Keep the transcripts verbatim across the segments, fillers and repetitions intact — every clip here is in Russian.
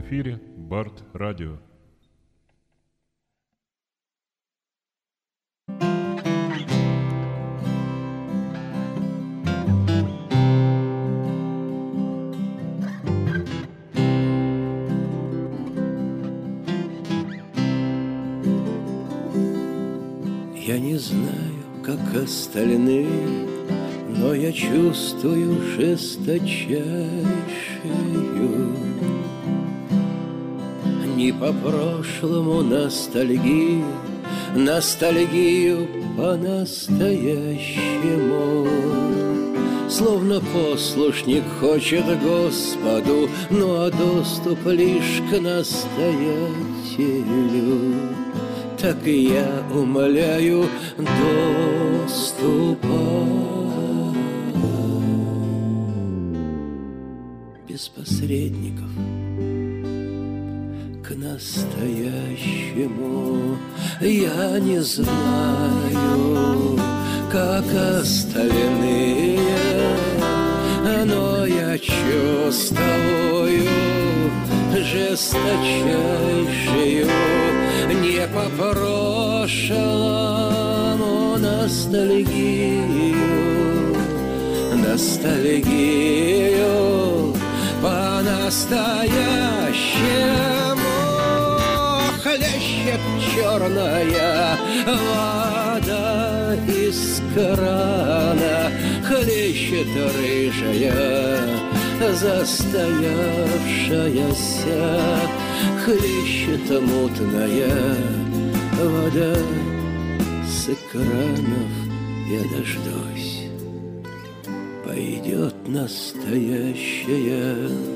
эфире Бард Радио. Я не знаю, как остальные, но я чувствую жесточайшую не по прошлому ностальгию, ностальгию по-настоящему. Словно послушник хочет Господу, ну а доступ лишь к настоятелю. Так и я умоляю доступа. Без посредников к настоящему. Я не знаю, как остальные, но я чувствую жесточайшую не по прошлому ностальгию, ностальгию по-настоящему. Хлещет черная вода из крана, хлещет рыжая застоявшаяся, хлещет мутная вода с экранов. Я дождусь, пойдет настоящая.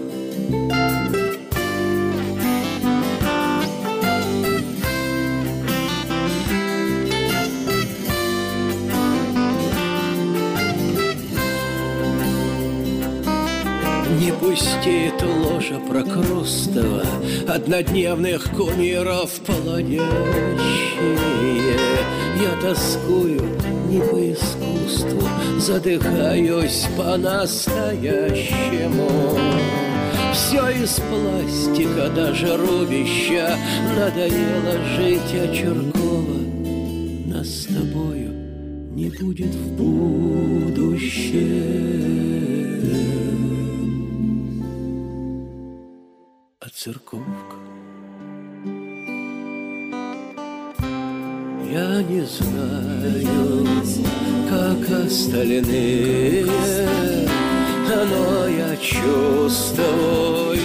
Не пустит ложа Прокрустова однодневных кумиров полонящие. Я тоскую не по искусству, задыхаюсь по-настоящему. Все из пластика, даже рубища. Надоело жить, а Чуркова нас с тобою не будет в будущем. А церковка, я не знаю, как остальные, но я чувствую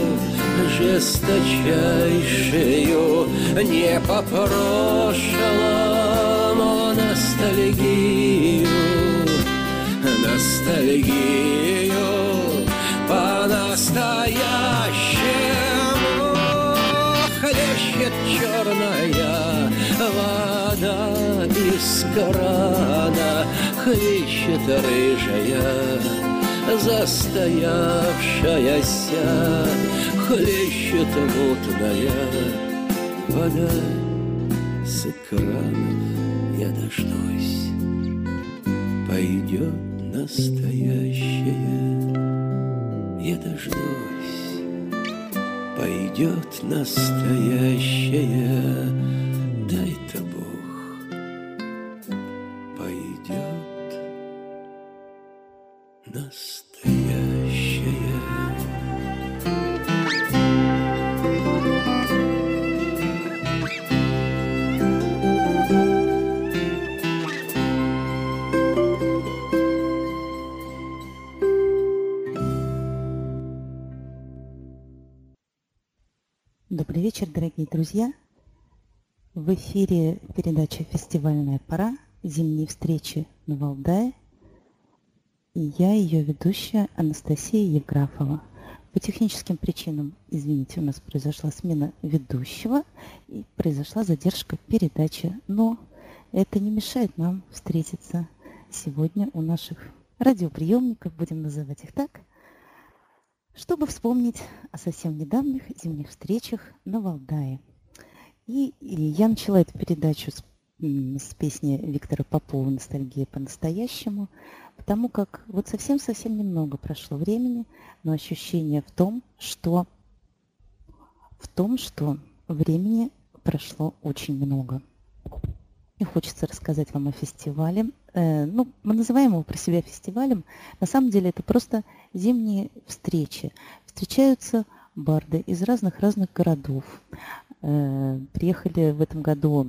жесточайшую не по прошлому ностальгию, ностальгию по-настоящему. Хлещет черная вода из крана, хлещет рыжая застоявшаяся, хлещет мутная вода с экранов. Я дождусь, пойдет настоящая. Я дождусь, пойдет настоящая. Дай-то Бог, пойдет настоящая. Добрый вечер, дорогие друзья. В эфире передача «Фестивальная пора», зимние встречи на Валдае. И я, ее ведущая, Анастасия Евграфова. По техническим причинам, извините, у нас произошла смена ведущего и произошла задержка передачи. Но это не мешает нам встретиться сегодня у наших радиоприемников, будем называть их так, чтобы вспомнить о совсем недавних зимних встречах на Валдае. И, и я начала эту передачу с, с песни Виктора Попова «Ностальгия по-настоящему», потому как вот совсем-совсем немного прошло времени, но ощущение в том, что в том, что времени прошло очень много. И хочется рассказать вам о фестивале. Э, ну, мы называем его про себя фестивалем. На самом деле это просто зимние встречи. Встречаются барды из разных-разных городов. Э, приехали в этом году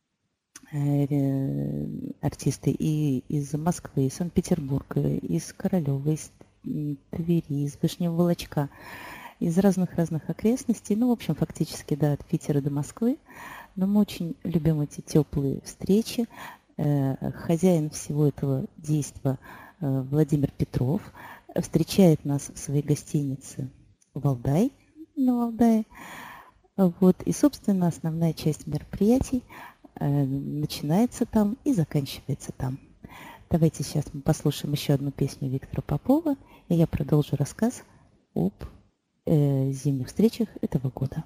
э, артисты и из Москвы, из Санкт-Петербурга, из Королева, из Твери, из Вышнего Волочка, из разных-разных окрестностей. Ну, в общем, фактически, да, от Питера до Москвы. Но мы очень любим эти теплые встречи. Хозяин всего этого действа Владимир Петров встречает нас в своей гостинице «Валдай» на Валдае. Вот. И, собственно, основная часть мероприятий начинается там и заканчивается там. Давайте сейчас мы послушаем еще одну песню Виктора Попова, и я продолжу рассказ об э, зимних встречах этого года.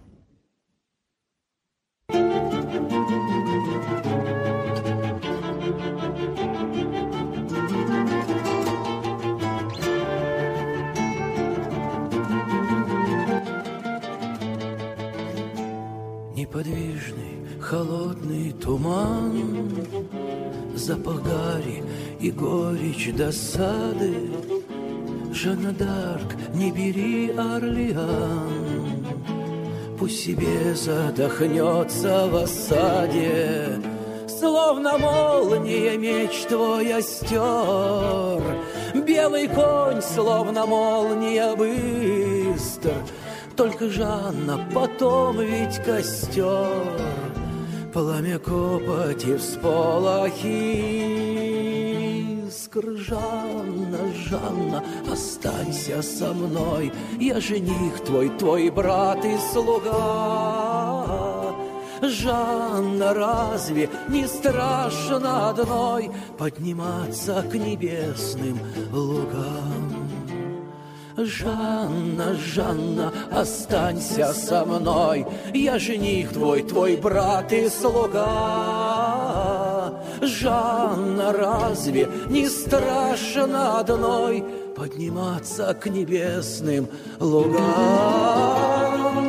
Неподвижный, холодный туман, запах гари и горечь досады. Жанна д'Арк, не бери Орлеан, пусть себе задохнется в осаде. Словно молния меч твой остер, белый конь, словно молния быстр. Только Жанна, потом ведь костер, пламя копоти, всполохи искр. Жанна, Жанна, останься со мной, я жених твой, твой брат и слуга. Жанна, разве не страшно одной подниматься к небесным лугам? Жанна, Жанна, останься со мной, я жених твой, твой брат и слуга. Жанна, разве не страшно одной подниматься к небесным лугам?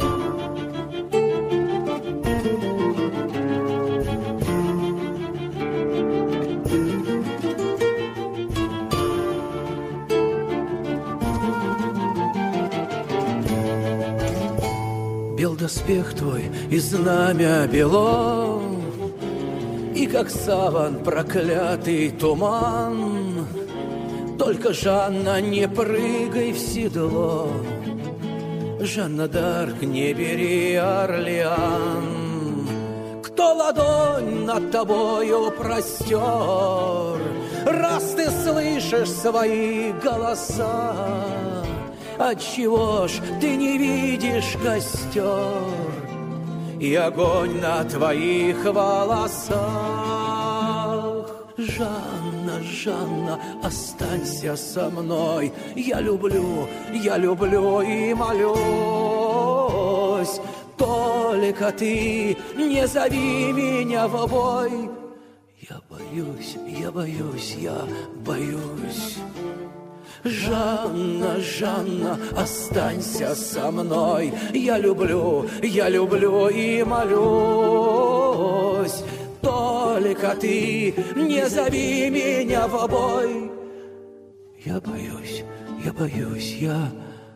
Бел доспех твой и знамя бело, и как саван проклятый туман. Только, Жанна, не прыгай в седло, Жанна д'Арк, не бери Орлеан. Кто ладонь над тобою простер, раз ты слышишь свои голоса? Отчего ж ты не видишь костер и огонь на твоих волосах? Жанна, Жанна, останься со мной, я люблю, я люблю и молюсь. Только ты не зови меня в бой. Я боюсь, я боюсь, я боюсь. Жанна, Жанна, останься со мной, я люблю, я люблю и молюсь. Только ты не зови меня в бой. Я боюсь, я боюсь, я...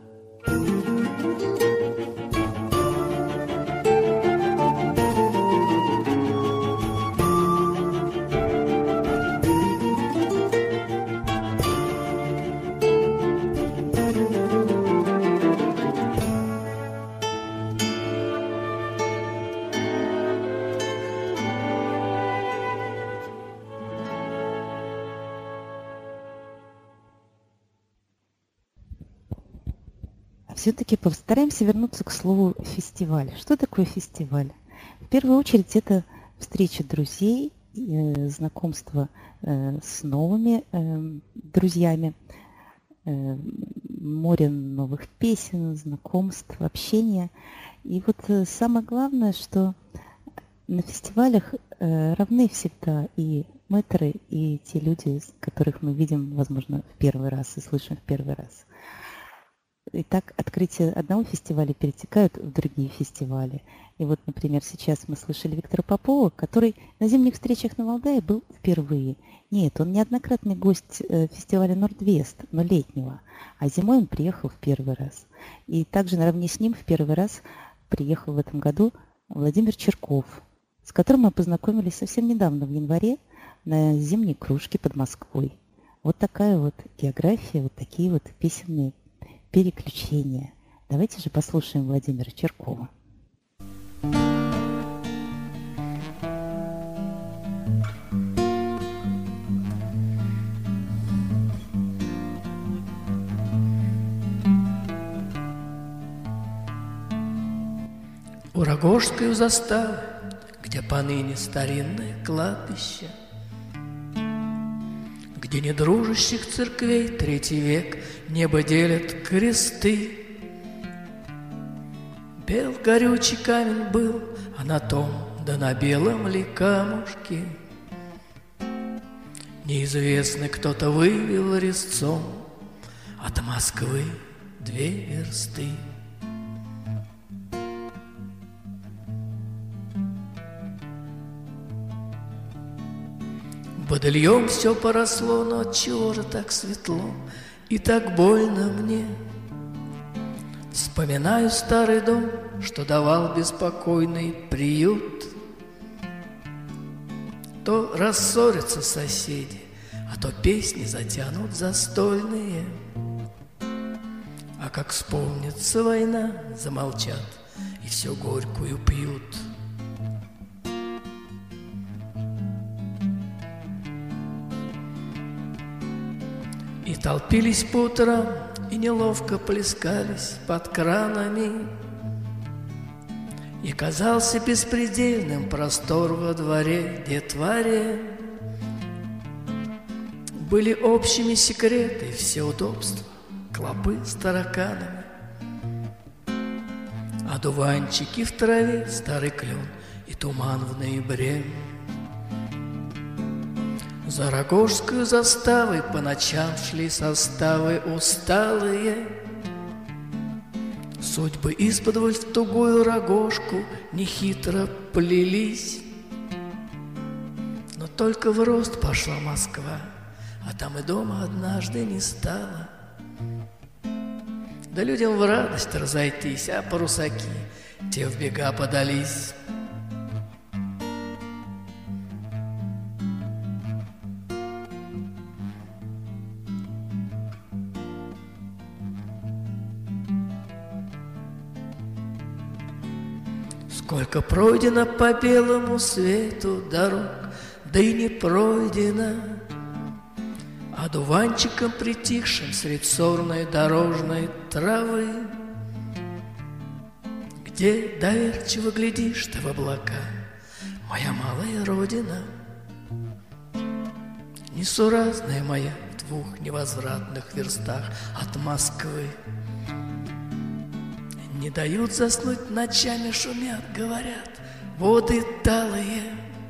Все-таки постараемся вернуться к слову «фестиваль». Что такое фестиваль? В первую очередь это встреча друзей, э, знакомство э, с новыми э, друзьями, э, море новых песен, знакомств, общения. И вот э, самое главное, что на фестивалях э, равны всегда и мэтры, и те люди, которых мы видим, возможно, в первый раз и слышим в первый раз. И так открытия одного фестиваля перетекают в другие фестивали. И вот, например, сейчас мы слышали Виктора Попова, который на зимних встречах на Валдае был впервые. Нет, он неоднократный гость фестиваля Нордвест, но летнего. А зимой он приехал в первый раз. И также наравне с ним в первый раз приехал в этом году Владимир Черков, с которым мы познакомились совсем недавно, в январе, на зимней кружке под Москвой. Вот такая вот география, вот такие вот песенные переключения. Давайте же послушаем Владимира Черкова. У Рогожской у заставы, где поныне старинное кладбище, где недружащих церквей третий век небо делят кресты. Бел горючий камень был, а на том, да на белом ли камушке неизвестный кто-то вывел резцом от Москвы две версты. Бодыльем все поросло, но отчего же так светло и так больно мне? Вспоминаю старый дом, что давал беспокойный приют. То рассорятся соседи, а то песни затянут застольные. А как вспомнится война, замолчат и все горькую пьют. И толпились по утрам, и неловко плескались под кранами. И казался беспредельным простор во дворе детворе. Были общими секреты, все удобства, клопы с тараканами. Одуванчики в траве, старый клен и туман в ноябре. За Рогожскую заставой по ночам шли составы усталые. Судьбы исподволь в тугую рогожку нехитро плелись. Но только в рост пошла Москва, а там и дома однажды не стало. Да людям в радость разойтись, а парусаки те в бега подались. Сколько пройдено по белому свету дорог, да и не пройдено одуванчиком притихшим средь сорной дорожной травы, где доверчиво глядишь ты в облака, моя малая родина, несуразная моя в двух невозвратных верстах от Москвы. Не дают заснуть ночами, шумят, говорят, воды талые.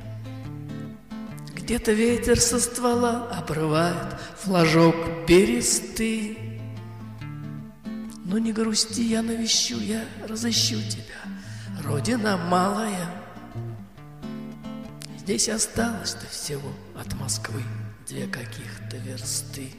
Где-то ветер со ствола обрывает флажок бересты. Но не грусти, я навещу, я разыщу тебя, родина малая. Здесь осталось-то всего от Москвы две каких-то версты.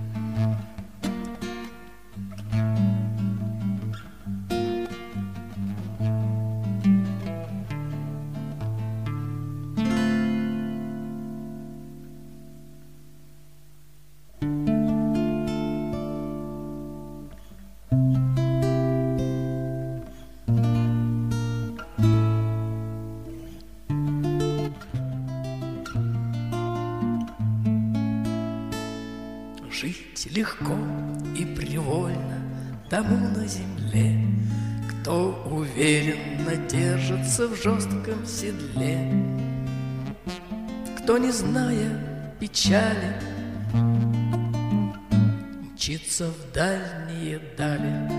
Жить легко и привольно тому на земле, кто уверенно держится в жестком седле, кто, не зная печали, мчится в дальние дали.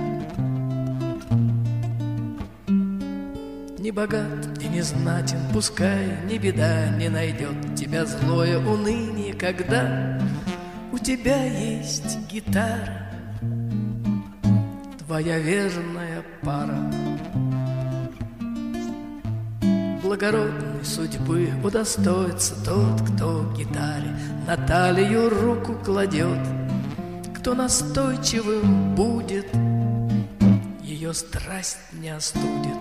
Не богат и не знатен, пускай ни беда не найдет тебя злое уныние, когда у тебя есть гитара. твоя верная пара. Благородной судьбы удостоится тот, кто к гитаре на талию руку кладет, кто настойчивым будет, ее страсть не остудит.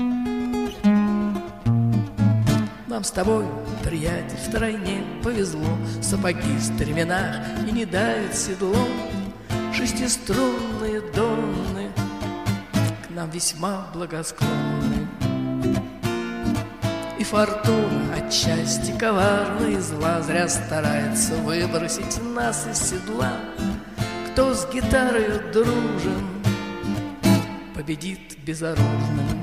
Нам с тобой, приятель, втройне повезло, сапоги в стременах и не давит седло. Шестиструнные донны к нам весьма благосклонны, и фортуна отчасти коварна и зла зря старается выбросить нас из седла. Кто с гитарою дружен, победит безоружным.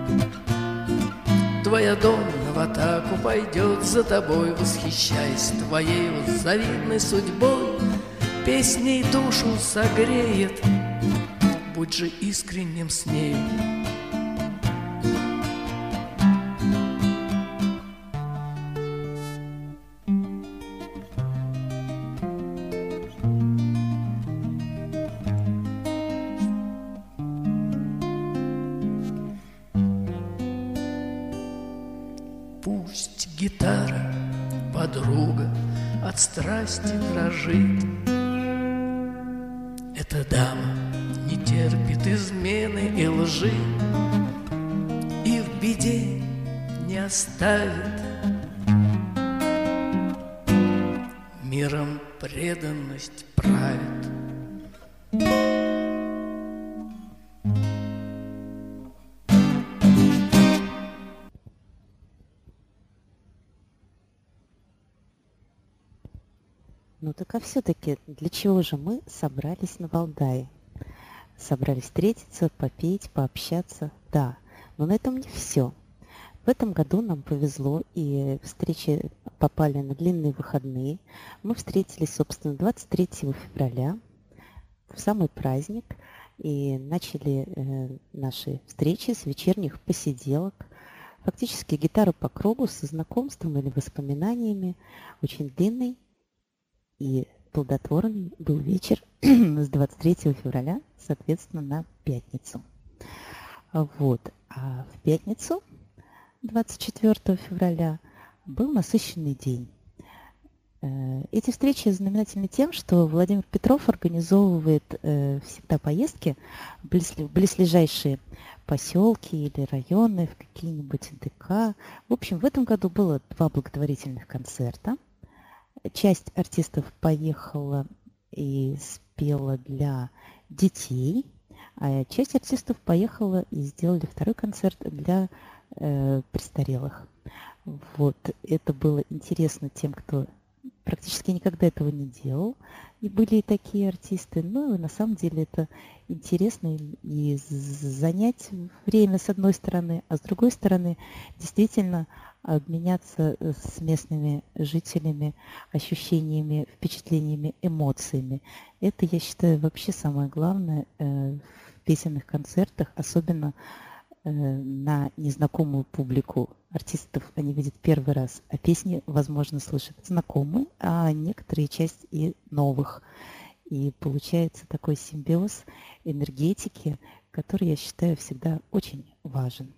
Твоя Донна в атаку пойдет за тобой, восхищаясь твоей вот завидной судьбой. Песней душу согреет, будь же искренним с ней. Пусть гитара, подруга, от страсти дрожит. Эта дама не терпит измены и лжи, и в беде не оставит. Миром преданность правит. Ну так а все-таки для чего же мы собрались на Валдае? Собрались встретиться, попеть, пообщаться, да. Но на этом не все. В этом году нам повезло, и встречи попали на длинные выходные. Мы встретились, собственно, двадцать третьего февраля, в самый праздник, и начали э, наши встречи с вечерних посиделок. Фактически гитара по кругу со знакомством или воспоминаниями. Очень длинный и плодотворный был вечер с двадцать третьего февраля, соответственно, на пятницу. Вот. А в пятницу, двадцать четвёртого февраля, был насыщенный день. Эти встречи знаменательны тем, что Владимир Петров организовывает всегда поездки в близлежащие поселки или районы, в какие-нибудь ДК. В общем, в этом году было два благотворительных концерта. Часть артистов поехала и спела для детей, а часть артистов поехала и сделали второй концерт для э, престарелых. Вот, это было интересно тем, кто практически никогда этого не делал, и были и такие артисты. Ну, и на самом деле это интересно и, и занять время с одной стороны, а с другой стороны действительно обменяться с местными жителями ощущениями, впечатлениями, эмоциями. Это, я считаю, вообще самое главное э, в песенных концертах, особенно э, на незнакомую публику. Артистов они видят первый раз, а песни, возможно, слышат знакомые, а некоторые часть и новых. И получается такой симбиоз энергетики, который, я считаю, всегда очень важен.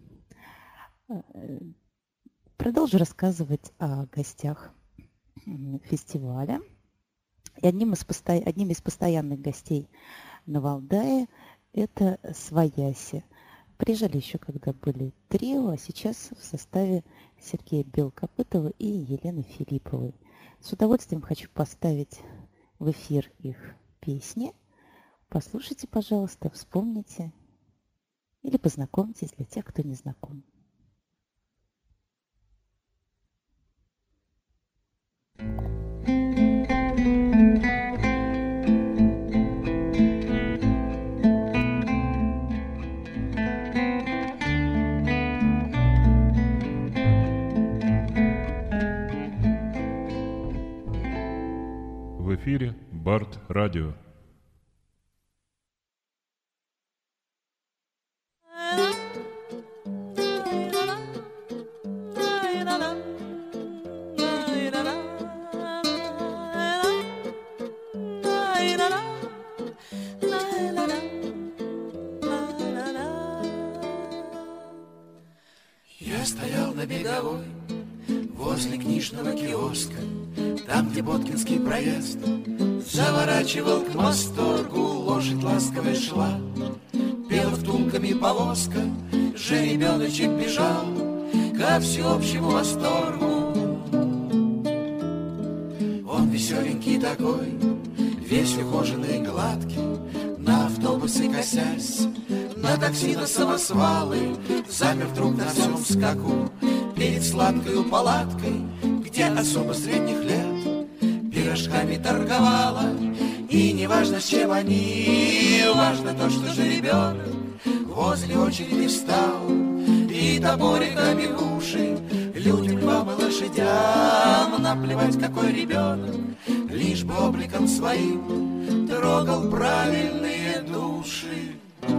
Продолжу рассказывать о гостях фестиваля. И одним из, посто... одним из постоянных гостей на Валдае это Свояси. Приезжали еще, когда были трио, а сейчас в составе Сергея Белокопытова и Елены Филипповой. С удовольствием хочу поставить в эфир их песни. Послушайте, пожалуйста, вспомните или познакомьтесь для тех, кто не знаком. В эфире Барт Радио. Беговой, возле книжного киоска, там, где Боткинский проезд, заворачивал к восторгу, лошадь ласковая шла, пела втулками повозка, жеребеночек бежал ко всеобщему восторгу. Он веселенький такой, весь ухоженный и гладкий, на автобусы косясь, на такси, на самосвалы, замер вдруг на всем скаку перед сладкою палаткой, где особо средних лет пирожками торговала. И не важно, с чем они, важно то, что жеребенок возле очереди встал и топориками в уши людям, львам и лошадям наплевать, какой ребенок, лишь бы обликом своим трогал правильные души.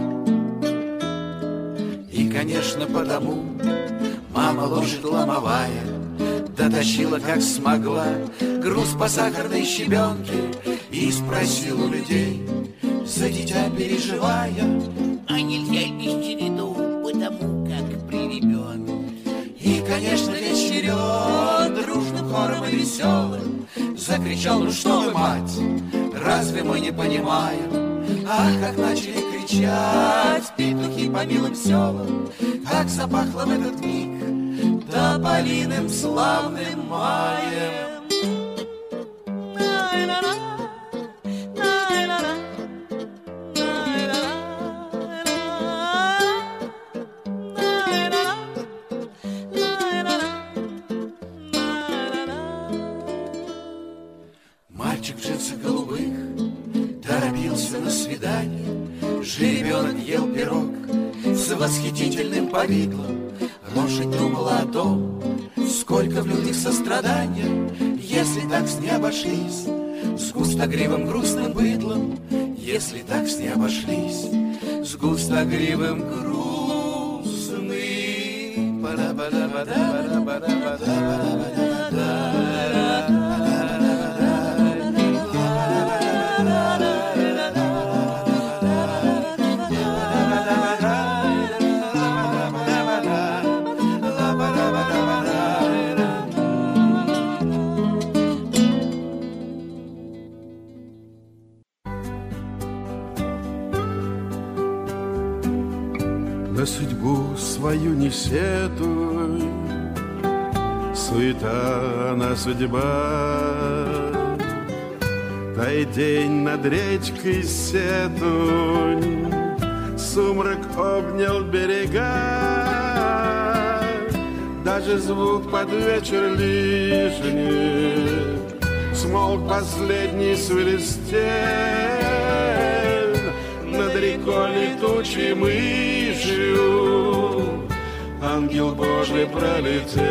И, конечно, потому мама лошадь ломовая дотащила, как смогла, груз по сахарной щебенке и спросила у людей, за дитя переживая, а нельзя без череду, потому как при ребенке. И, конечно, весь черед дружным хором и веселым закричал: ну что вы, мать, разве мы не понимаем? Ах, как начали кричать петухи по милым селам, как запахло в этот миг тополиным славным маем. Мальчик в джинсах голубых торопился на свидание, жеребенок ел пирог с восхитительным повидлом. Лошадь думала о том, сколько в людях сострадания, если так с ней обошлись, с густогривым грустным быдлом, если так с ней обошлись, с густогривым грустным. На судьбу свою не сетуй, суета она судьба. Дай день над речкой сетунь, сумрак обнял берега. Даже звук под вечер лишний, смолк последний свиристель. Над рекой летучей мышью ангел Божий пролетел.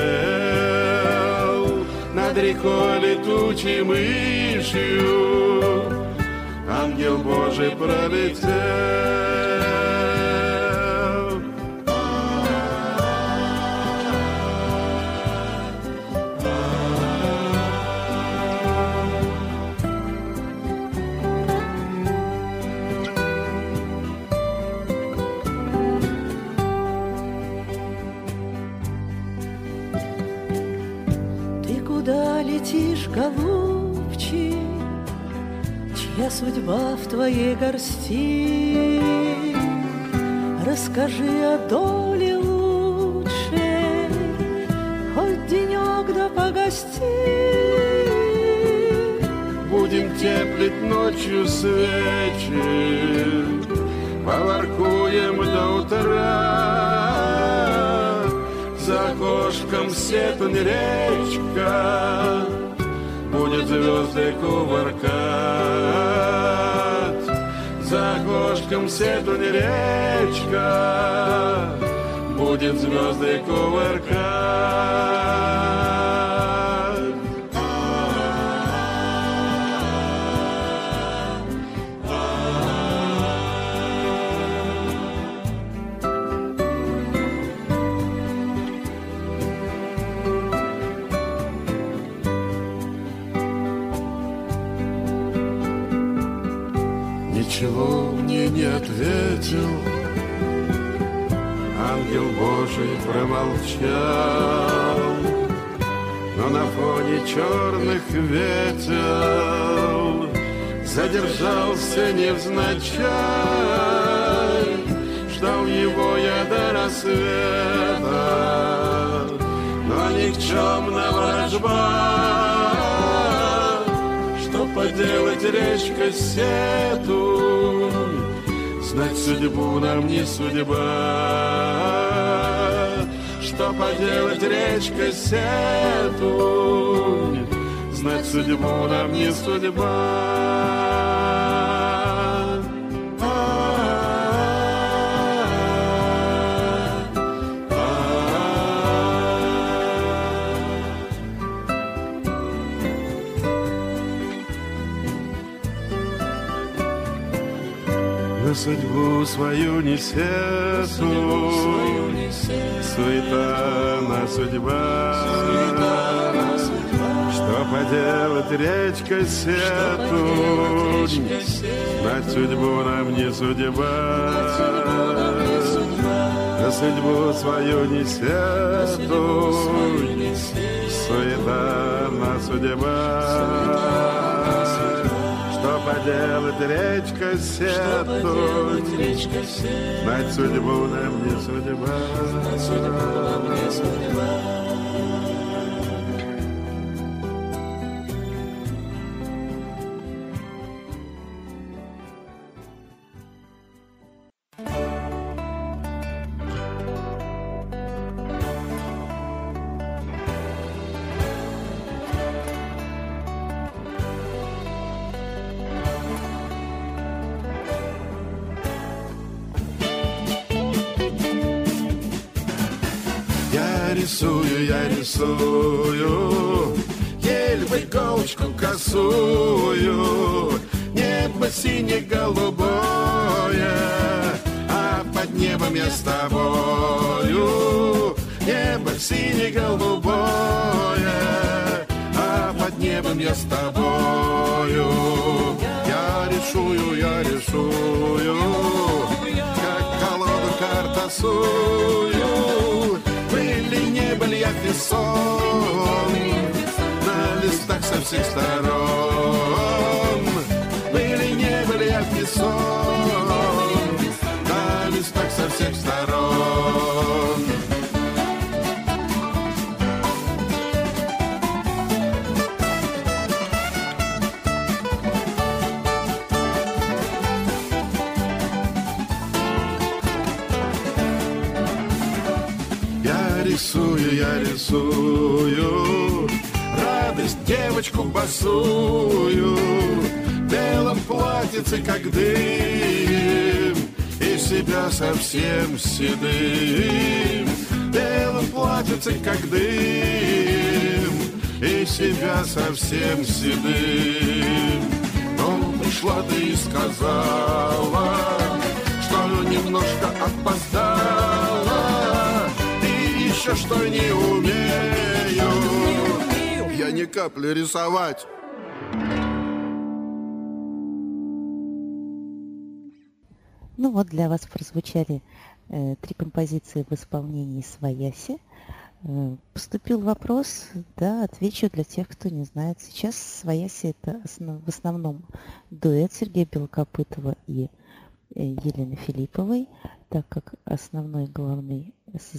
Над рекой летучей мышью ангел Божий пролетел. Куда летишь, голубчик, чья судьба в твоей горсти? Расскажи о доле лучшей, хоть денек да погости. Будем теплить ночью свечи, поваркуем до утра. За окошком сетунь речка будет звезды кувыркать. За окошком сетунь речка будет звезды кувыркать. Ничего мне не ответил, ангел Божий промолчал. Но на фоне черных ветер задержался невзначай. Ждал его я до рассвета, но никчемного жба. Что поделать, речка сету, знать судьбу нам не судьба. Что поделать, речка сету, знать судьбу нам не судьба. На судьбу свою не сету, суета на судьба. Что поделать, речка сету, знать судьбу нам не судьба. На судьбу свою не сету, суета на судьба. Что поделать, речка сету, знать судьбу нам не судьба. Я рисую, я рисую, ель в иголочку косую, небо сине-голубое, а под небом я с тобою. Небо сине-голубое, а под небом я с тобою. Я рисую, я рисую, как колоду карт тасую. Были, не были я песон на листах со всех сторон. Были, не были я песон на листах со всех сторон. Я рисую, я рисую радость девочку босую, в белом платьице, как дым, и себя совсем седым. В белом платьице, как дым, и себя совсем седым. Но пришла ты и сказала, что немножко опоздала. Еще что не умею, я ни капли рисовать. Ну вот, для вас прозвучали э, три композиции в исполнении Свояси. Э, поступил вопрос, да, отвечу для тех, кто не знает. Сейчас Свояси — это основ, в основном дуэт Сергея Белокопытова и э, Елены Филипповой, так как основной главный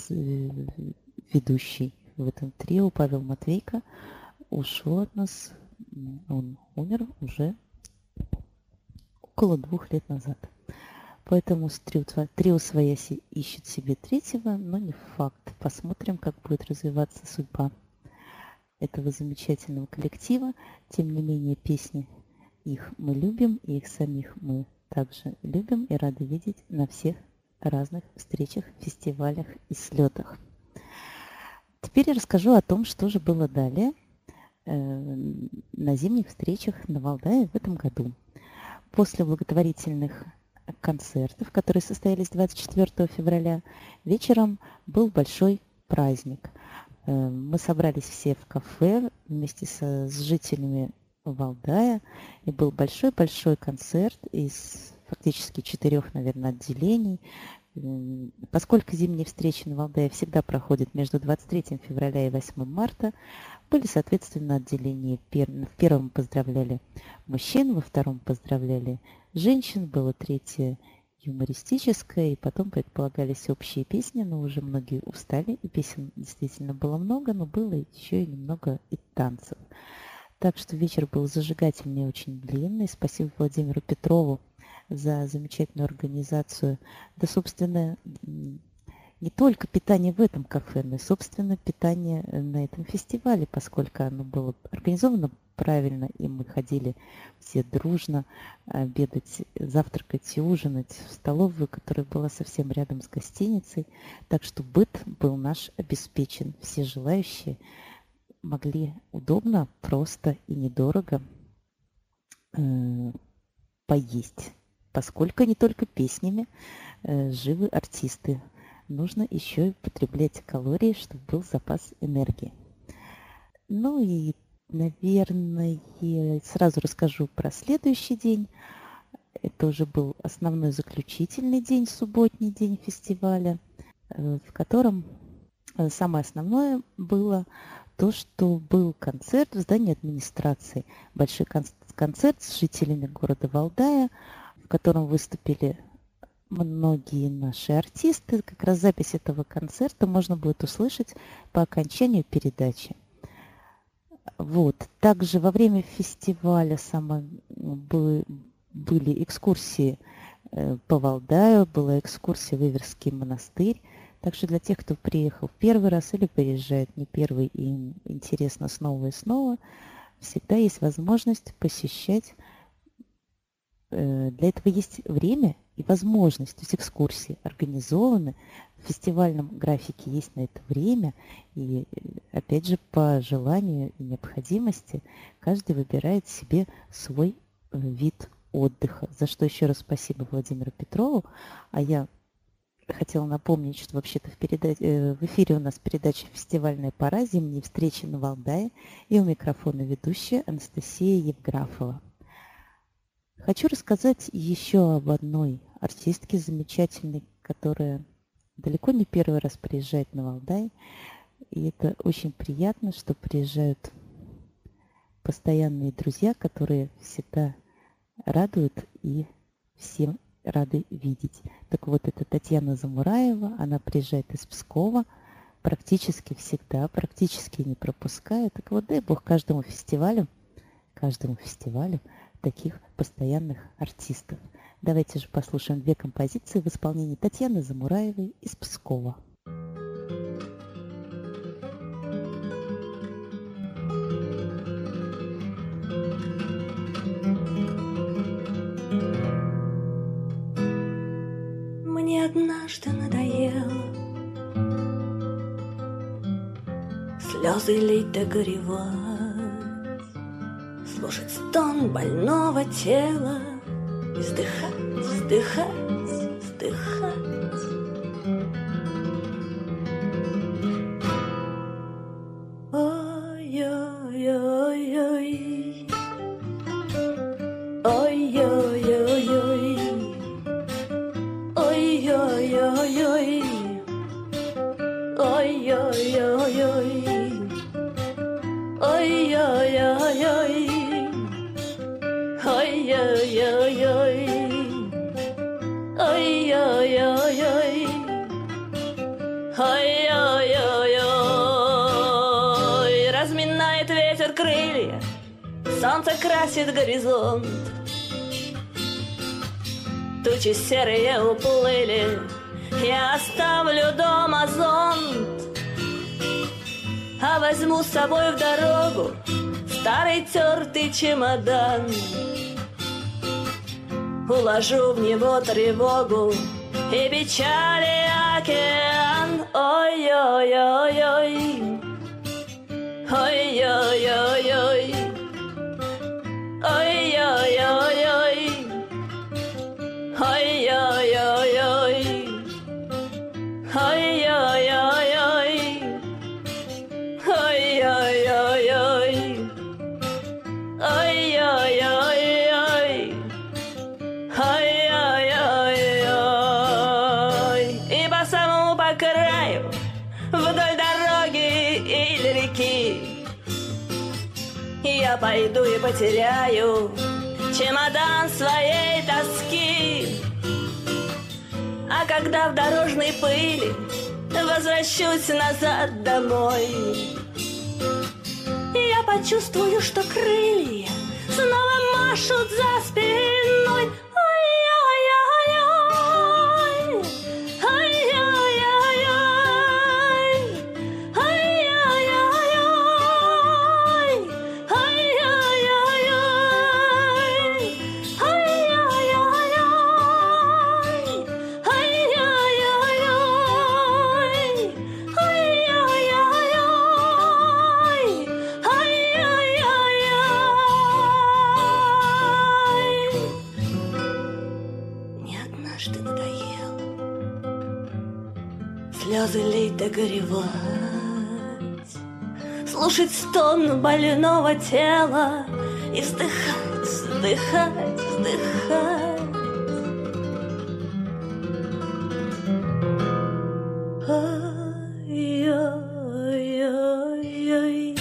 ведущий в этом трио Павел Матвейко ушел от нас. Он умер уже около двух лет назад. Поэтому трио, трио Свояси ищет себе третьего, но не факт. Посмотрим, как будет развиваться судьба этого замечательного коллектива. Тем не менее, песни их мы любим, и их самих мы также любим и рады видеть на всех разных встречах, фестивалях и слетах. Теперь я расскажу о том, что же было далее э, на зимних встречах на Валдае в этом году. После благотворительных концертов, которые состоялись двадцать четвёртого февраля, вечером был большой праздник. Э, мы собрались все в кафе вместе со, с жителями Валдая, и был большой-большой концерт из фактически четырех, наверное, отделений. Поскольку зимние встречи на Валдае всегда проходят между двадцать третьего февраля и восьмого марта, были, соответственно, отделения. В первом поздравляли мужчин, во втором поздравляли женщин, было третье юмористическое, и потом предполагались общие песни, но уже многие устали, и песен действительно было много, но было еще и немного и танцев. Так что вечер был зажигательный и очень длинный. Спасибо Владимиру Петрову за замечательную организацию. Да, собственно, не только питание в этом кафе, но и, собственно, питание на этом фестивале, поскольку оно было организовано правильно, и мы ходили все дружно обедать, завтракать и ужинать в столовую, которая была совсем рядом с гостиницей. Так что быт был наш обеспечен. Все желающие могли удобно, просто и недорого э, поесть, поскольку не только песнями э, живы артисты. Нужно еще и потреблять калории, чтобы был запас энергии. Ну и, наверное, сразу расскажу про следующий день. Это уже был основной заключительный день, субботний день фестиваля, э, в котором э, самое основное было то, что был концерт в здании администрации. Большой кон- концерт с жителями города Валдая, в котором выступили многие наши артисты. Как раз запись этого концерта можно будет услышать по окончанию передачи. Вот. Также во время фестиваля само, были, были экскурсии по Валдаю, была экскурсия в Иверский монастырь. Так что для тех, кто приехал в первый раз или приезжает не первый, и им интересно снова и снова, всегда есть возможность посещать. Для этого есть время и возможность. То есть экскурсии организованы, в фестивальном графике есть на это время. И опять же, по желанию и необходимости каждый выбирает себе свой вид отдыха. За что еще раз спасибо Владимиру Петрову. А я хотела напомнить, что вообще-то в, переда... в эфире у нас передача «Фестивальная пора. Зимние встречи на Валдае». И у микрофона ведущая Анастасия Евграфова. Хочу рассказать еще об одной артистке замечательной, которая далеко не первый раз приезжает на Валдай. И это очень приятно, что приезжают постоянные друзья, которые всегда радуют и всем рады видеть. Так вот, это Татьяна Замураева, она приезжает из Пскова практически всегда, практически не пропуская. Так вот, дай бог каждому фестивалю, каждому фестивалю таких постоянных артистов. Давайте же послушаем две композиции в исполнении Татьяны Замураевой из Пскова. Мне однажды надоело слезы лить да горевать, слушать стон больного тела и вздыхать, вздыхать, вздыхать. Ой-ой-ой-ой, ой-ой-ой-ой, ой-ой-ой-ой, ой-ой-ой-ой, ой-ой-ой-ой, ой-ой-ой-ой, ой-ой-ой-ой, ой-ой-ой-ой. Разминает ветер крылья, солнце красит горизонт, тучи серые уплыли, я оставлю дома зонт, а возьму с собой в дорогу старый тертый чемодан, уложу в него тревогу и печали океан. Ой-ой-ой-ой, ой-ой-ой-ой, ой-ой-ой-ой, ой-ой-ой-ой, ой-ой-ой-ой, ой-ой-ой-ой, ой-ой-ой-ой, ой-ой-ой-ой. пойду и потеряю чемодан своей тоски. А когда в дорожной пыли возвращусь назад домой, я почувствую, что крылья снова машут за спиной. Слезы лить да горевать, слушать стон больного тела и вздыхать, вздыхать, вздыхать. Ай-яй-яй-яй,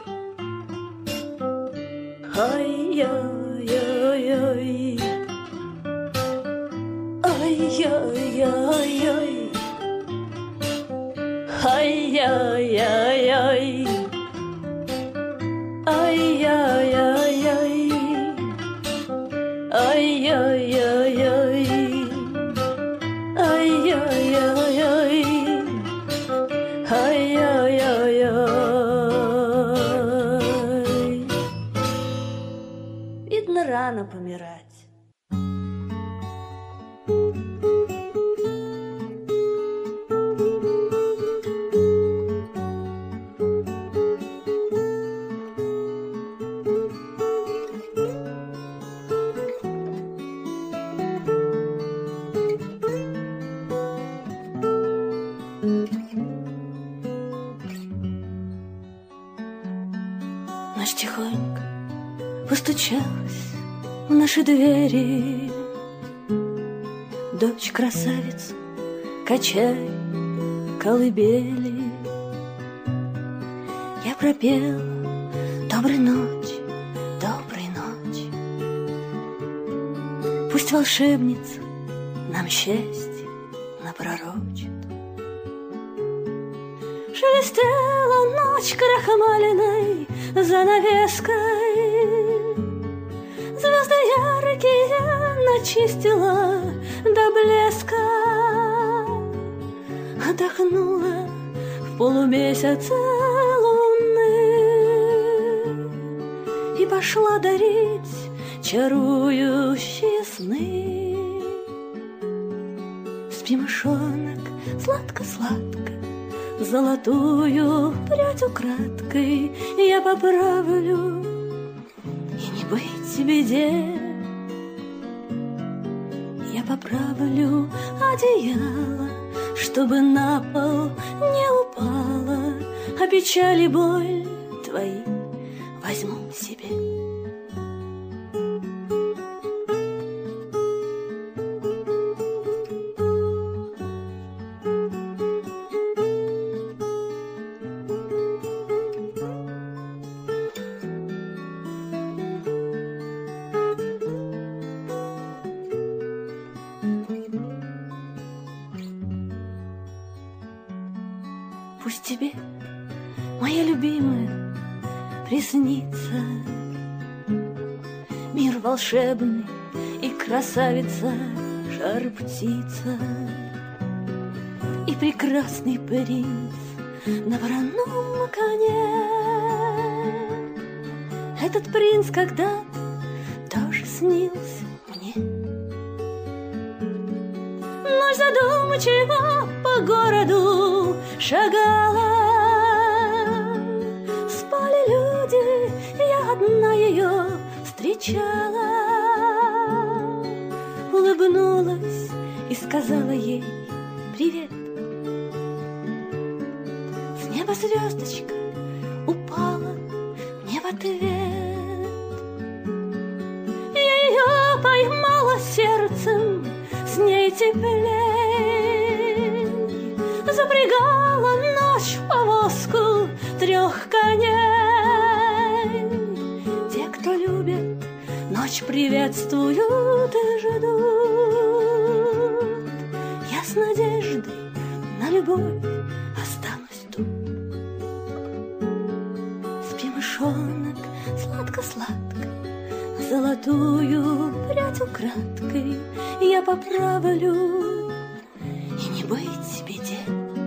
ай-яй-яй-яй, ай-яй-яй-яй. Ай-яй-яй-яй, ай-яй-яй-яй, ай-яй-яй-яй, ай-яй-яй-яй, ай-яй-яй-яй. Видно, рано помирать. Ночь тихонько постучалась в наши двери. Дочь красавица, качай колыбели. Я пропел доброй ночи, доброй ночи. Пусть волшебница нам счастье напророчит. Шелестела ночь крахмаленной занавеской, звезды яркие начистила до блеска, отдохнула в полумесяце луны и пошла дарить чарующие сны. Спи, мышонок, сладко-сладко, золотую прядь украдкой я поправлю, и не быть беде. Я поправлю одеяло, чтобы на пол не упала, а печаль и боль твои возьму себе. Пусть тебе, моя любимая, приснится мир волшебный и красавица жар-птица и прекрасный принц на вороном коне. Этот принц когда-то тоже снился мне. Ночь задумчиво по городу шагала, спали люди, я одна ее встречала. Улыбнулась и сказала ей привет. С неба звездочка упала мне в ответ. Я ее поймала сердцем, с ней теплей, запрягала ночь в повозку трех коней. приветствуют и ждут. Я с надеждой на любовь останусь тут. Спи, мышонок, сладко-сладко, золотую прядь украдкой я поправлю, и не быть беде.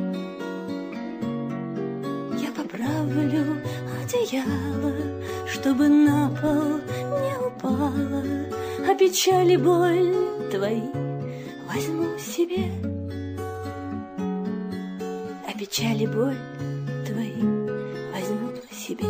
Я поправлю одеяло, чтобы на пол не упала, а печаль и боль твои возьму себе. А печаль и боль твои возьму себе.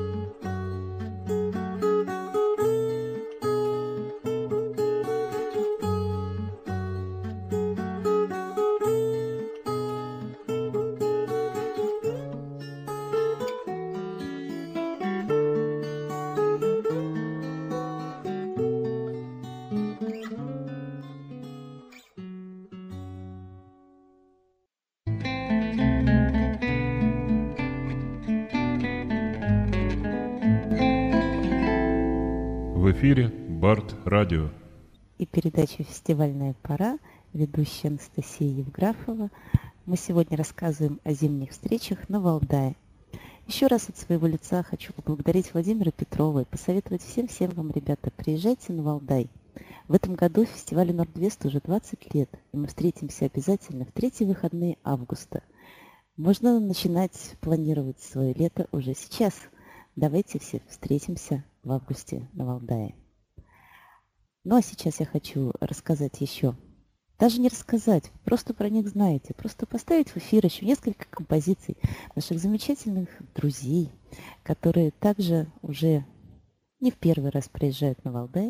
В эфире Барт Радио. И передача «Фестивальная пора», ведущая Анастасия Евграфова. Мы сегодня рассказываем о зимних встречах на Валдае. Еще раз от своего лица хочу поблагодарить Владимира Петрова и посоветовать всем-всем вам, ребята, приезжайте на Валдай. В этом году фестивалю Нордвест уже двадцать лет, и мы встретимся обязательно в третьи выходные августа. Можно начинать планировать свое лето уже сейчас. Давайте все встретимся в августе на Валдае. Ну а сейчас я хочу рассказать еще. Даже не рассказать, просто про них знаете. Просто поставить в эфир еще несколько композиций наших замечательных друзей, которые также уже не в первый раз приезжают на Валдай.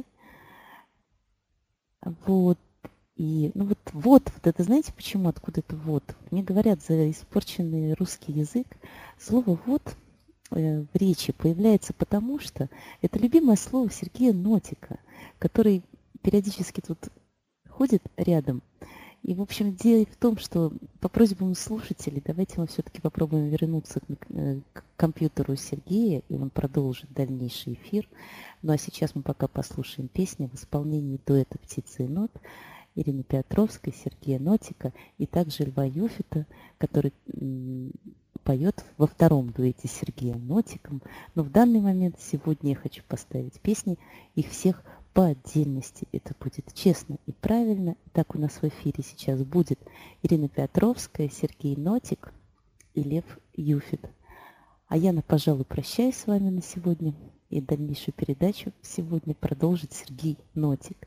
Вот. И, ну вот, вот, вот это, знаете почему, откуда это вот? Мне говорят, за испорченный русский язык слово «вот» в речи появляется потому, что это любимое слово Сергея Нотика, который периодически тут ходит рядом. И, в общем, дело в том, что по просьбам слушателей давайте мы все-таки попробуем вернуться к, к компьютеру Сергея, и он продолжит дальнейший эфир. Ну а сейчас мы пока послушаем песни в исполнении дуэта «Птицы и нот» Ирины Петровской, Сергея Нотика и также Льва Юфита, который поет во втором дуэте с Сергеем Нотиком. Но в данный момент сегодня я хочу поставить песни их всех по отдельности. Это будет честно и правильно. Так у нас в эфире сейчас будет Ирина Петровская, Сергей Нотик и Лев Юфит. А я, пожалуй, прощаюсь с вами на сегодня. И дальнейшую передачу сегодня продолжит Сергей Нотик.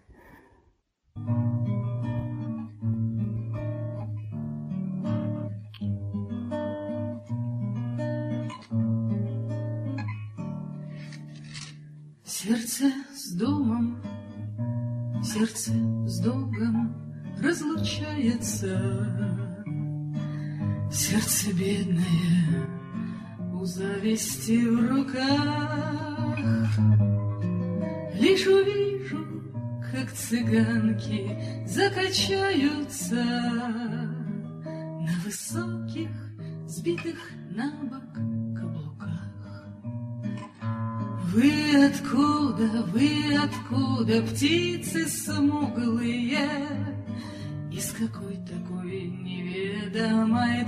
Сердце с домом, сердце с домом разлучается. Сердце бедное у зависти в руках. Лишь увижу, как цыганки закачаются на высоких, сбитых на бок каблуках. Вы откуда, вы откуда, птицы смуглые, из какой такой неведомой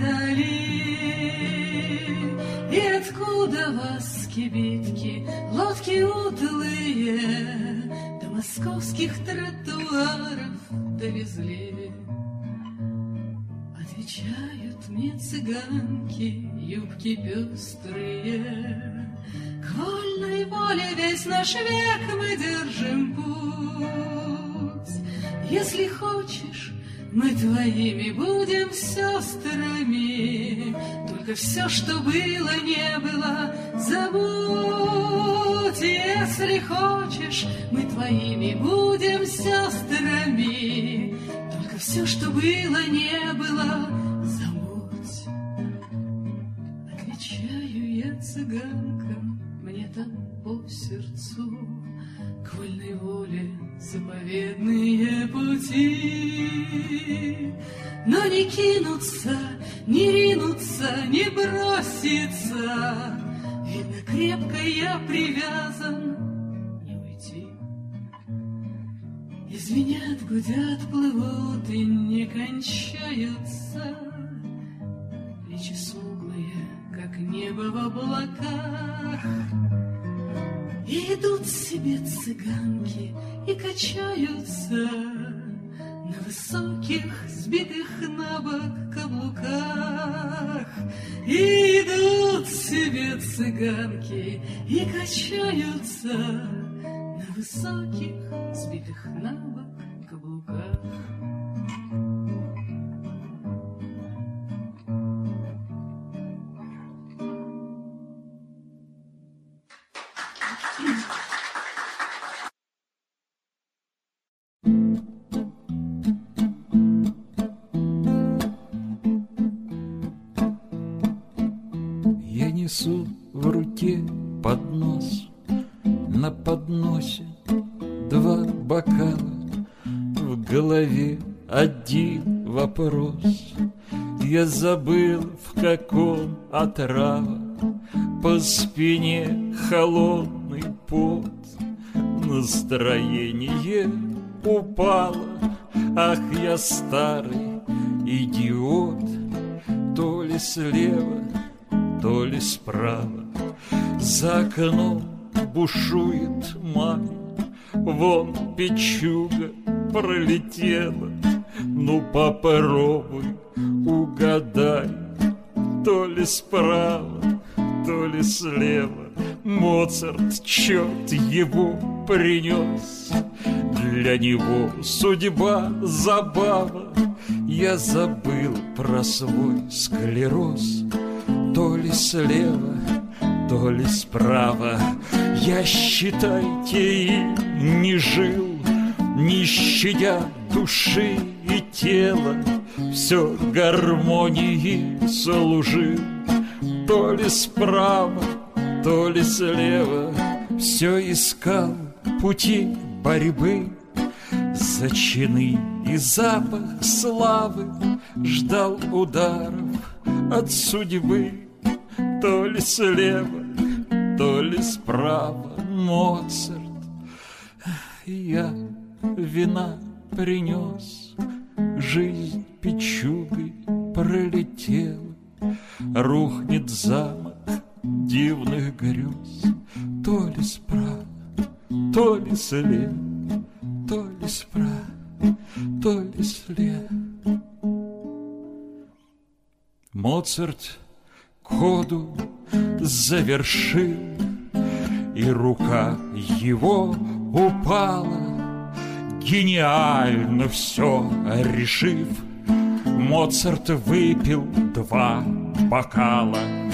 дали? И откуда вас, кибитки, лодки утлые, до московских тротуаров довезли? Отвечают мне цыганки, юбки пестрые. К вольной воле весь наш век мы держим путь. Если хочешь, мы твоими будем сестрами. Только все, что было, не было, забудь. Если хочешь, мы твоими будем сестрами. Только все, что было, не было, забудь. Отвечаю я цыганкам, мне там по сердцу, к вольной воле заповедные пути. Но не кинуться, не ринуться, не броситься, видно, крепко я привязан, не уйти. Звенят, гудят, плывут и не кончаются. Плечи смуглые, как небо в облаках. И идут себе цыганки и качаются на высоких, сбитых на бок каблуках. И идут себе цыганки и качаются на высоких, сбитых на бок каблуках. Я несу в руке поднос, на подносе два бокала, в голове один вопрос. Я забыл, в каком отрава, по спине холодный пот. Настроение упало, ах, я старый идиот. То ли слева, то ли справа, за окном бушует май. Вон печуга пролетела, ну попробуй угадай. То ли справа, то ли слева Моцарт, черт его, принес. Для него судьба забава. Я забыл про свой склероз. То ли слева, то ли справа, я, считайте, и не жил, не щадя души и тела, все гармонии служил. То ли справа, то ли слева, все искал пути борьбы. За чины и запах славы ждал ударов от судьбы. То ли слева, то ли справа Моцарт. Я вина принес, жизнь печугой пролетела. Рухнет замок дивных грез. То ли справа, то ли слева, то ли справа, то ли слева. Моцарт коду завершил, и рука его упала, гениально все решив. Моцарт выпил два бокала.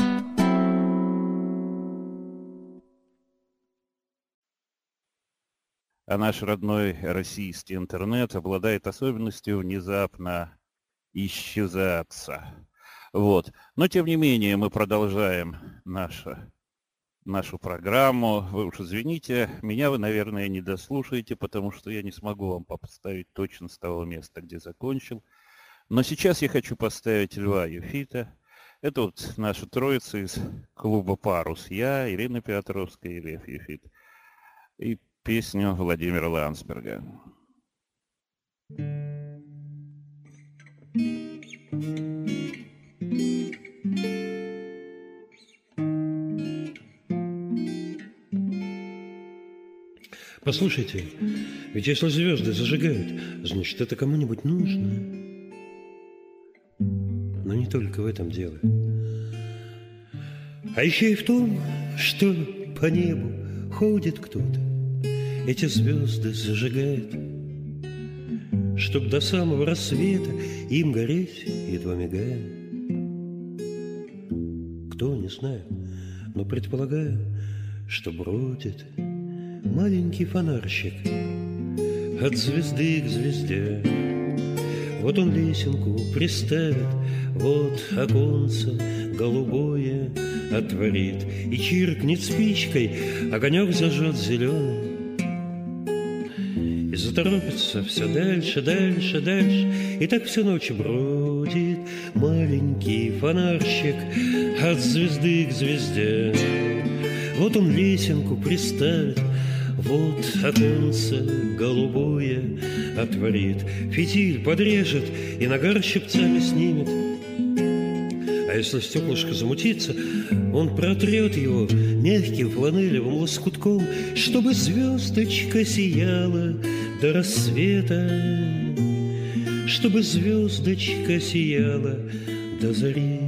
А наш родной российский интернет обладает особенностью внезапно исчезаться. Вот. Но, тем не менее, мы продолжаем нашу, нашу программу. Вы уж извините, меня вы, наверное, не дослушаете, потому что я не смогу вам поставить точно с того места, где закончил. Но сейчас я хочу поставить Льва Юфита. Это вот наша троица из клуба «Парус». Я, Ирина Петровская и Лев Юфит. И песню Владимира Ландсберга. Послушайте, ведь если звезды зажигают, значит, это кому-нибудь нужно. Но не только в этом дело. А еще и в том, что по небу ходит кто-то, эти звезды зажигает, чтоб до самого рассвета им гореть, едва мигая. Кто, не знаю, но предполагаю, что бродит маленький фонарщик от звезды к звезде. Вот он лесенку приставит, вот оконце голубое отворит и чиркнет спичкой, огонек зажжет зеленый. И заторопится все дальше, дальше, дальше, и так всю ночь бродит маленький фонарщик от звезды к звезде. Вот он лесенку приставит, Вот оконце голубое отворит, фитиль подрежет и нагар щипцами снимет. А если стеклышко замутится, он протрет его мягким фланелевым лоскутком, чтобы звездочка сияла до рассвета, чтобы звездочка сияла до зари.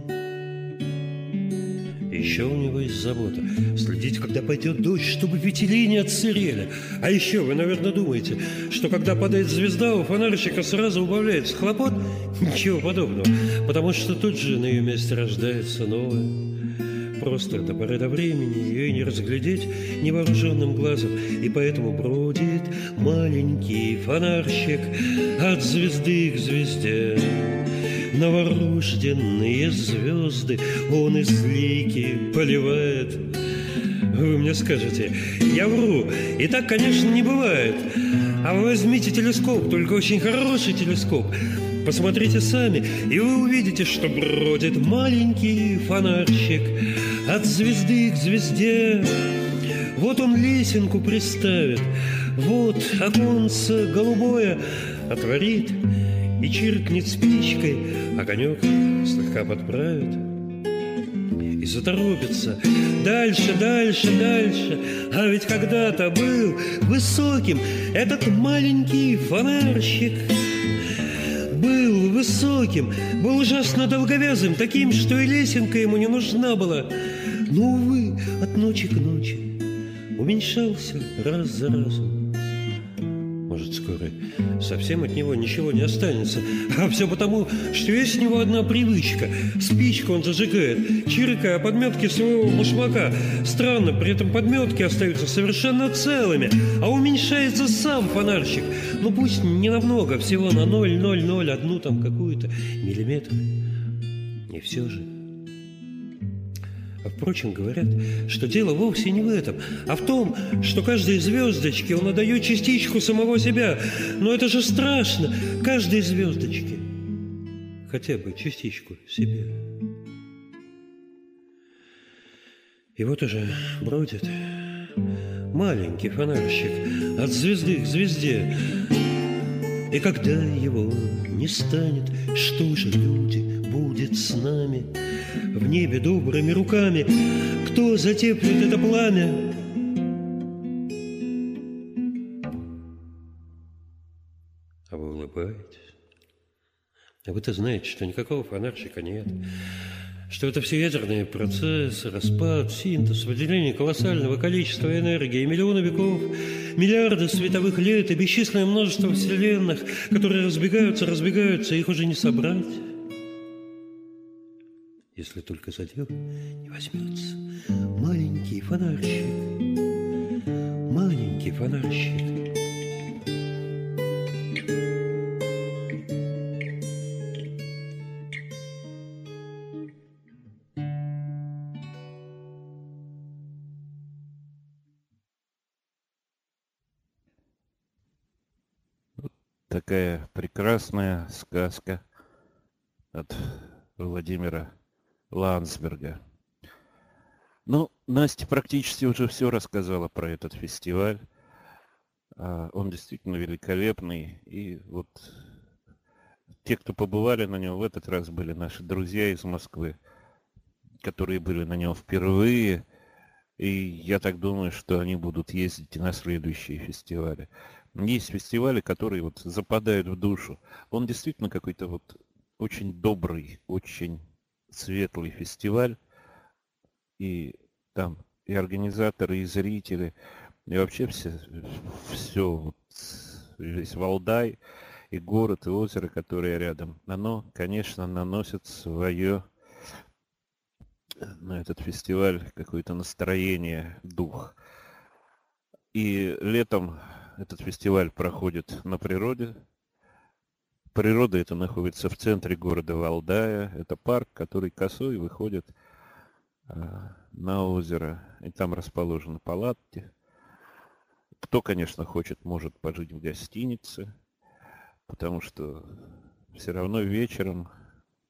Еще у него есть забота — следить, когда пойдет дождь, чтобы фитили не отсырели. А еще вы, наверное, думаете, что когда падает звезда, у фонарщика сразу убавляется хлопот? Ничего подобного, потому что тут же на ее месте рождается новое. Просто до поры до времени ее и не разглядеть невооруженным глазом, и поэтому бродит маленький фонарщик от звезды к звезде. Новорожденные звезды он из лики поливает. Вы мне скажете, я вру, и так, конечно, не бывает. А вы возьмите телескоп, только очень хороший телескоп. Посмотрите сами, и вы увидите, что бродит маленький фонарщик от звезды к звезде. Вот он лесенку приставит, вот оконце голубое отворит и чиркнет спичкой, огонек слегка подправит и заторопится дальше, дальше, дальше. А ведь когда-то был высоким этот маленький фонарщик. Был высоким, был ужасно долговязым, таким, что и лесенка ему не нужна была. Но, увы, от ночи к ночи уменьшался раз за разом. Может, скоро совсем от него ничего не останется. А все потому, что есть у него одна привычка. Спичку он зажигает, чиркая подметки своего башмака. Странно, при этом подметки остаются совершенно целыми, а уменьшается сам фонарщик. Ну пусть не намного, всего на ноль ноль ноль одну там какую-то миллиметр. И все же. А впрочем, говорят, что дело вовсе не в этом, а в том, что каждой звездочке он отдает частичку самого себя. Но это же страшно, каждой звездочке хотя бы частичку себя. И вот уже бродит маленький фонарщик от звезды к звезде. И когда его не станет, что же, люди, будет с нами? В небе добрыми руками кто затеплит это пламя? А вы улыбаетесь. А вы-то знаете, что никакого фонарщика нет. Что это все ядерные процессы, распад, синтез, выделение колоссального количества энергии, миллионы веков, миллиарды световых лет и бесчисленное множество вселенных, которые разбегаются, разбегаются, их уже не собрать. Если только за дело не возьмется маленький фонарщик, маленький фонарщик. Такая прекрасная сказка от Владимира Ландсберга. Ну, Настя практически уже все рассказала про этот фестиваль. Он действительно великолепный. И вот те, кто побывали на нем в этот раз, были наши друзья из Москвы, которые были на нем впервые. И я так думаю, что они будут ездить и на следующие фестивали. Есть фестивали, которые вот западают в душу. Он действительно какой-то вот очень добрый, очень светлый фестиваль. И там и организаторы, и зрители, и вообще все, все вот, весь Валдай, и город, и озеро, которые рядом. Оно, конечно, наносит свое на этот фестиваль какое-то настроение, дух. И летом этот фестиваль проходит на природе. Природа эта находится в центре города Валдая. Это парк, который косой выходит а, на озеро. И там расположены палатки. Кто, конечно, хочет, может пожить в гостинице, потому что все равно вечером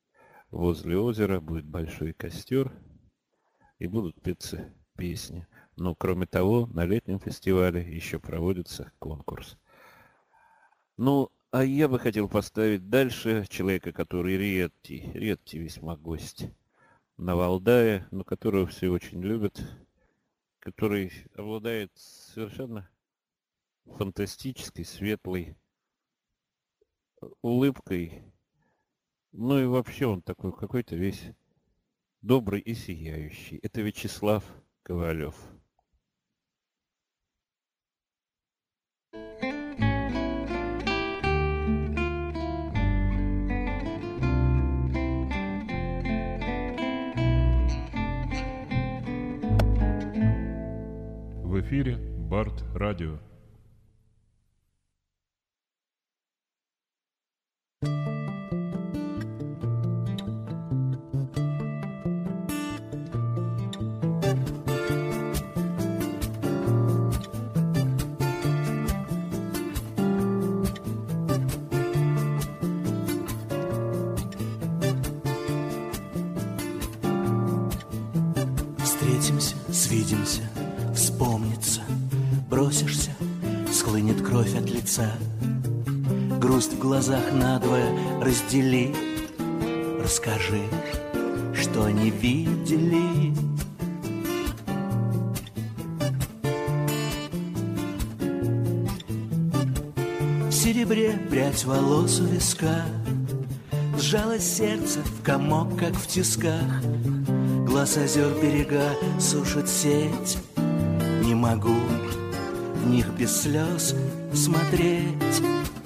возле озера будет большой костер и будут петься песни. Ну, кроме того, на летнем фестивале еще проводится конкурс. Ну, а я бы хотел поставить дальше человека, который редкий, редкий весьма гость на Валдае, но которого все очень любят, который обладает совершенно фантастической, светлой улыбкой. Ну и вообще он такой какой-то весь добрый и сияющий. Это Вячеслав Ковалев. В эфире Барт Радио. Встретимся, свидимся, вспомнится, бросишься, схлынет кровь от лица. Грусть в глазах надвое раздели, расскажи, что они видели. В серебре прядь волос у виска, сжалось сердце в комок, как в тисках. Глаз озер берега сушит сеть, не могу в них без слез смотреть.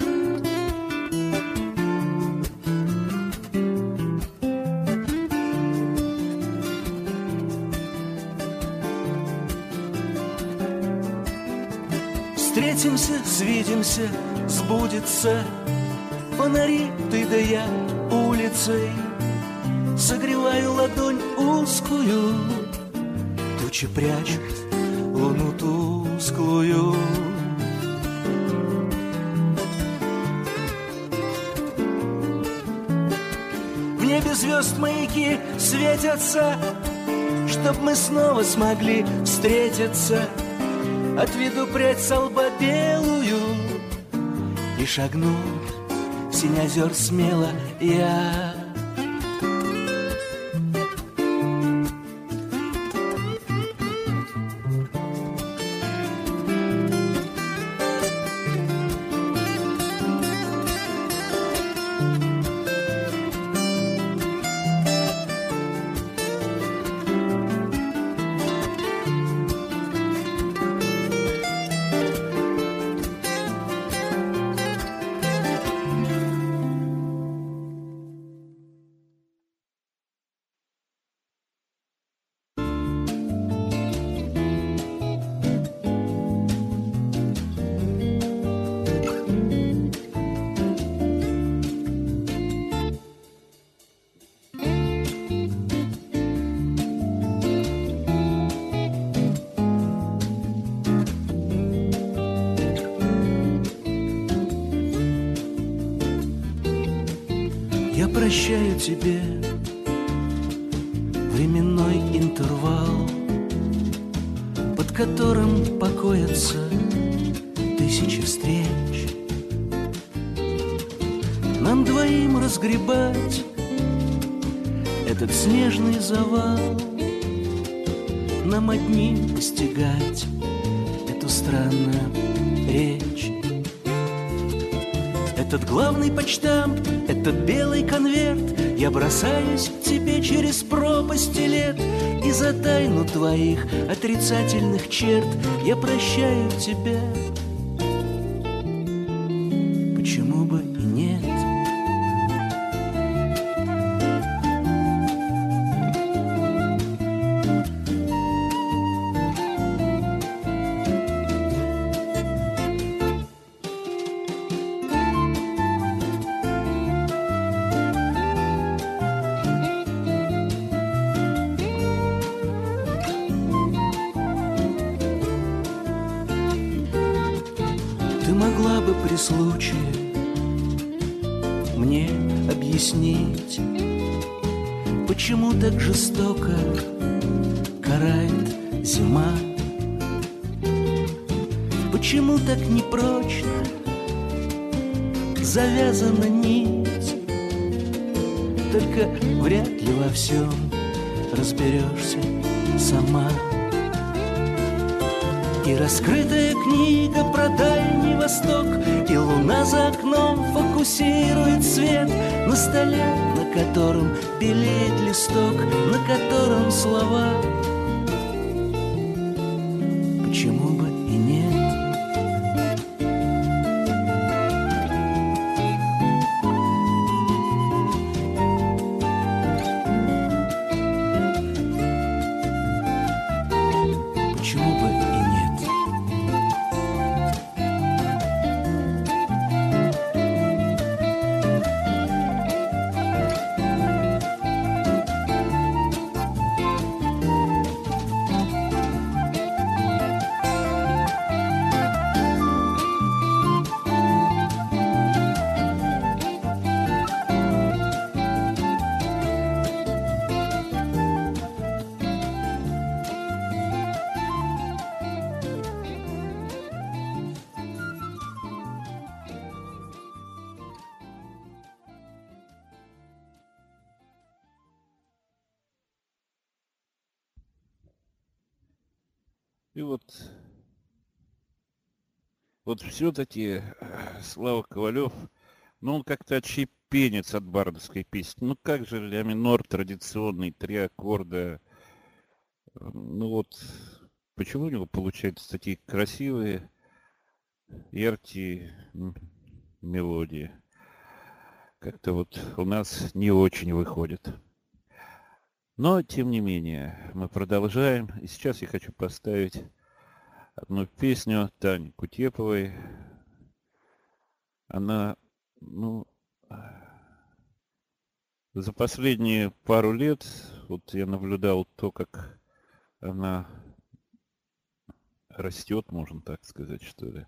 Встретимся, свидимся, сбудется, фонари, ты да я улицей. Согреваю ладонь узкую, тучи прячут луну тусклую. В небе звезд маяки светятся, чтоб мы снова смогли встретиться. Отведу прядь со лба белую и шагну в синь озер смело я. Прощаю тебе временной интервал, под которым покоятся тысячи встреч. Нам двоим разгребать этот снежный завал, нам одним постигать эту странную речь. Этот главный почтамт, этот белый конверт, я бросаюсь к тебе через пропасти лет, и за тайну твоих отрицательных черт я прощаю тебя. Почему бы и нет? При случае мне объяснить, почему так жестоко карает зима. почему так непрочно завязана нить? Только вряд ли во всем разберешься сама. И раскрытая книга про Дальний Восток, и луна за окном фокусирует свет на столе, на котором белеет листок, на котором слова. Почему бы и нет? Почему бы и нет? И вот, вот все-таки Слава Ковалев, ну он как-то отщепенец от бардовской песни. Ну как же ля минор традиционный, три аккорда. Ну вот, почему у него получаются такие красивые, яркие мелодии? Как-то вот у нас не очень выходит. Но, тем не менее, мы продолжаем. И сейчас я хочу поставить одну песню Тани Кутеповой. Она, ну, за последние пару лет, вот я наблюдал то, как она растет, можно так сказать, что ли.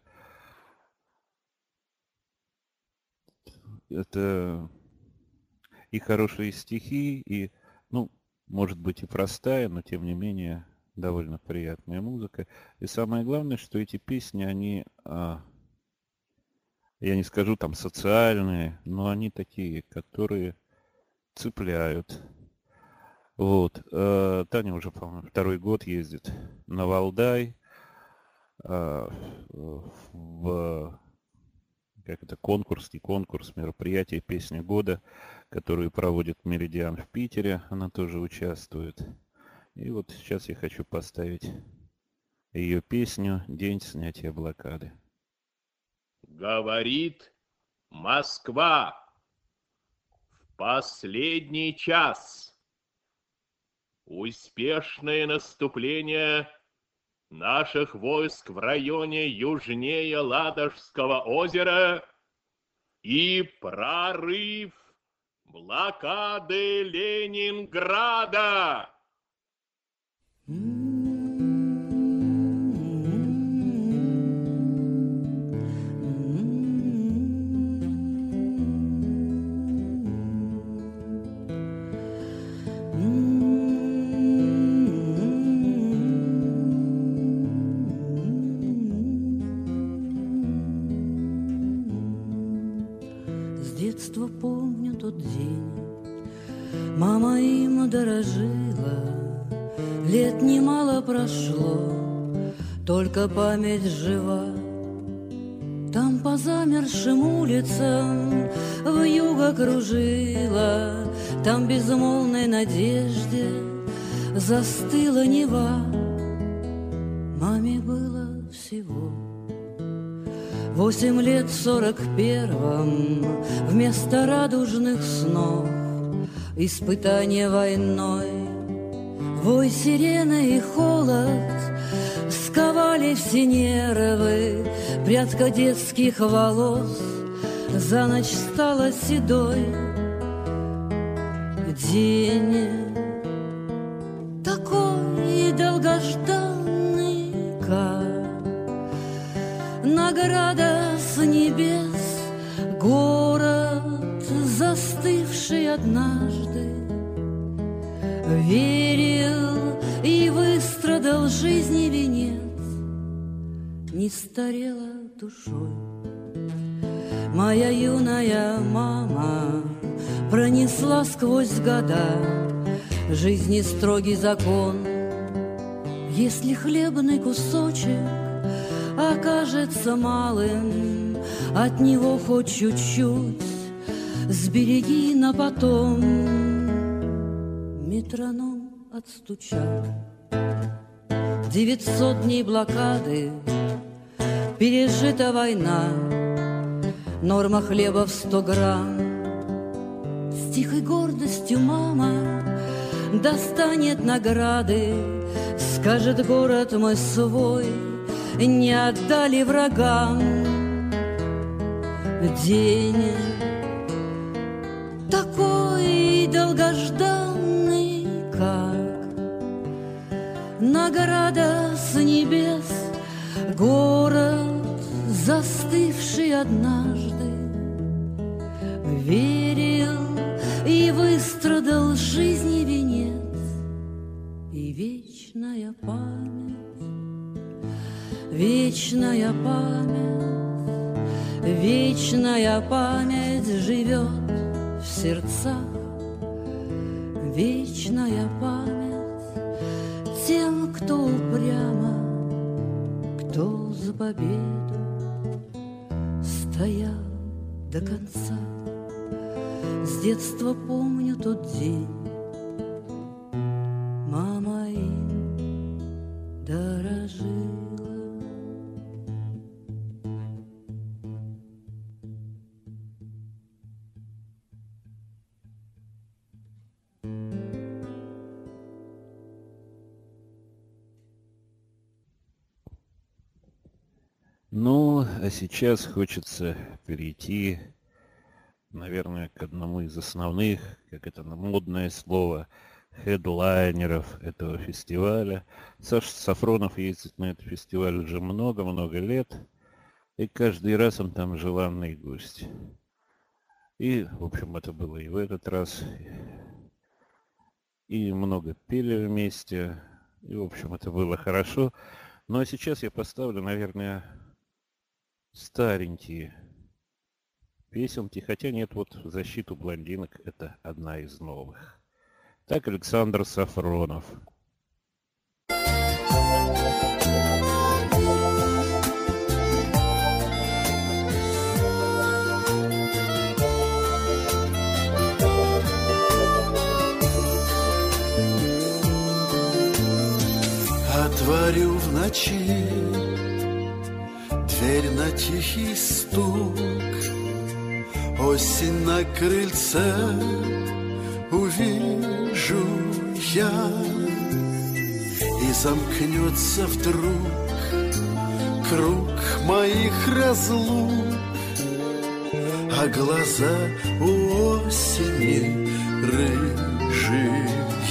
Это и хорошие стихи, и, ну, может быть и простая, но тем не менее довольно приятная музыка. И самое главное, что эти песни, они, а, я не скажу там социальные, но они такие, которые цепляют. Вот. А, Таня уже, по-моему, второй год ездит на Валдай, а, в как это, конкурс, не конкурс, мероприятие «Песня года», которую проводит «Меридиан» в Питере. Она тоже участвует. И вот сейчас я хочу поставить ее песню «День снятия блокады». Говорит Москва в последний час. Успешное наступление наших войск в районе южнее Ладожского озера и прорыв блокады Ленинграда. Помню тот день, мама им дорожила, лет немало прошло, только память жива. Там по замерзшим улицам вьюга кружила, там безмолвной надежде застыла Нева. Маме было всего восемь лет в сорок первом, вместо радужных снов испытание войной. Вой сирены и холод сковали все нервы, прядка детских волос за ночь стала седой. День такой долгожданный, как награда с небес, город, застывший однажды, верил и выстрадал жизни венец. не старела душой. Моя юная мама пронесла сквозь года жизни строгий закон. Если хлебный кусочек окажется малым, от него хоть чуть-чуть сбереги на потом. Метроном отстучал. Девятьсот дней блокады, пережита война, норма хлеба в сто грамм. С тихой гордостью мама достанет награды, скажет: город мой свой не отдали врагам. День такой долгожданный, как награда с небес, город, застывший однажды, верил и выстрадал жизни венец. И вечная память, вечная память, вечная память живет в сердцах. Вечная память тем, кто упрямо, кто за победу стоял до конца. С детства помню тот день, мама им дорожила. Ну, а сейчас хочется перейти, наверное, к одному из основных, как это модное слово, хедлайнеров этого фестиваля. Саша Сафронов ездит на этот фестиваль уже много-много лет, и каждый раз он там желанный гость. И, в общем, это было и в этот раз. И много пели вместе, и, в общем, это было хорошо. Ну, а сейчас я поставлю, наверное, старенькие песенки, хотя нет, вот «В защиту блондинок» — это одна из новых. Так, Александр Сафронов. Отворю в ночи дверь на тихий стук, осень на крыльце увижу я, и замкнется вдруг круг моих разлук, а глаза у осени рыжие.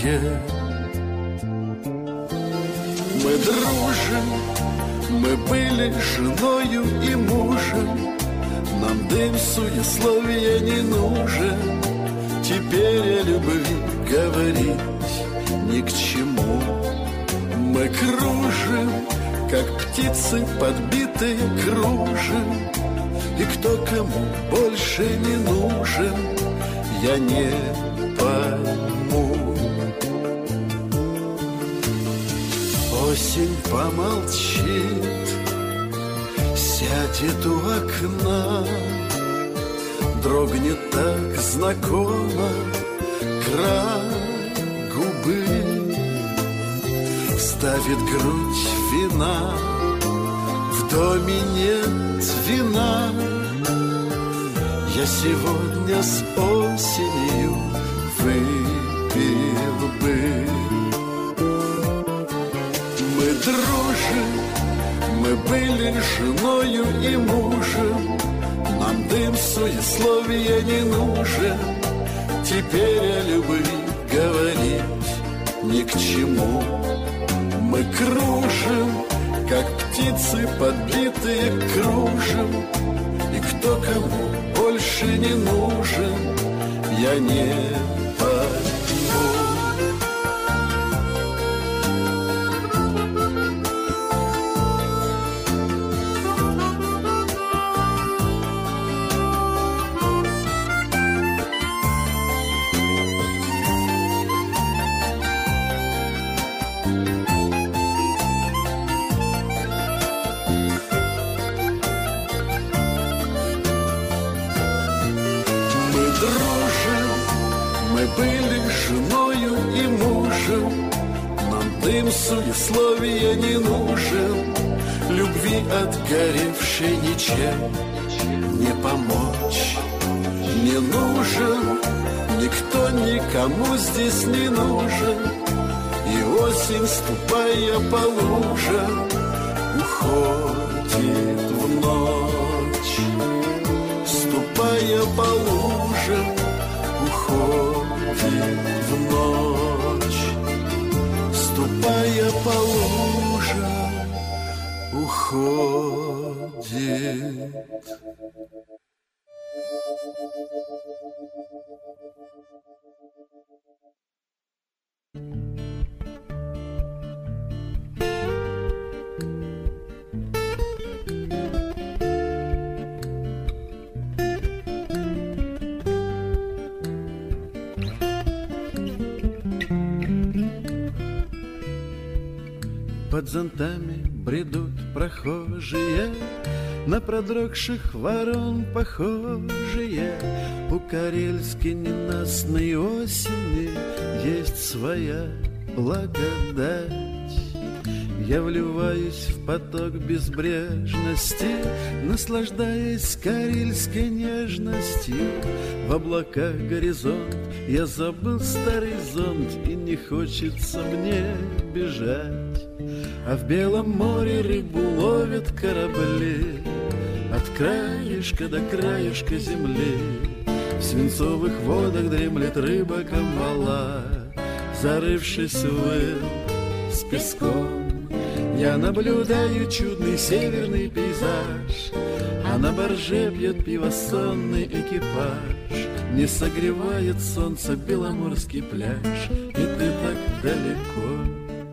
Мы дружим, мы были женою и мужем, нам дым суесловия не нужен. Теперь о любви говорить ни к чему. Мы кружим, как птицы подбитые кружим, и кто кому больше не нужен, я не пойму. Осень помолчит, сядет у окна, дрогнет так знакомо край губы, ставит грудь вина, в доме нет вина. Я сегодня с осенью выпил бы. Мы дружим, мы были женою и мужем, нам дым суесловия не нужен. Теперь о любви говорить ни к чему. Мы кружим, как птицы подбитые кружим, и кто кому больше не нужен, я не пойму. дружим, мы были женою и мужем. Нам дым суесловия не нужен, любви отгоревшей ничем не помочь не нужен. Никто никому здесь не нужен, и осень, ступая по лужам, уходит в ночь. Ступая по лужам, уходит в ночь. Ступая по лужам, уходит. Под зонтами бредут прохожие, на продрогших ворон похожие. У карельской ненастной осени есть своя благодать. Я вливаюсь в поток безбрежности, наслаждаясь карельской нежностью. В облаках горизонт, я забыл старый зонт, и не хочется мне бежать. А в белом море рыбу ловят корабли от краешка до краешка земли. В свинцовых водах дремлет рыба камбала, зарывшись в ил с песком. Я наблюдаю чудный северный пейзаж, а на барже пьет пиво сонный экипаж. Не согревает солнце беломорский пляж, и ты так далеко.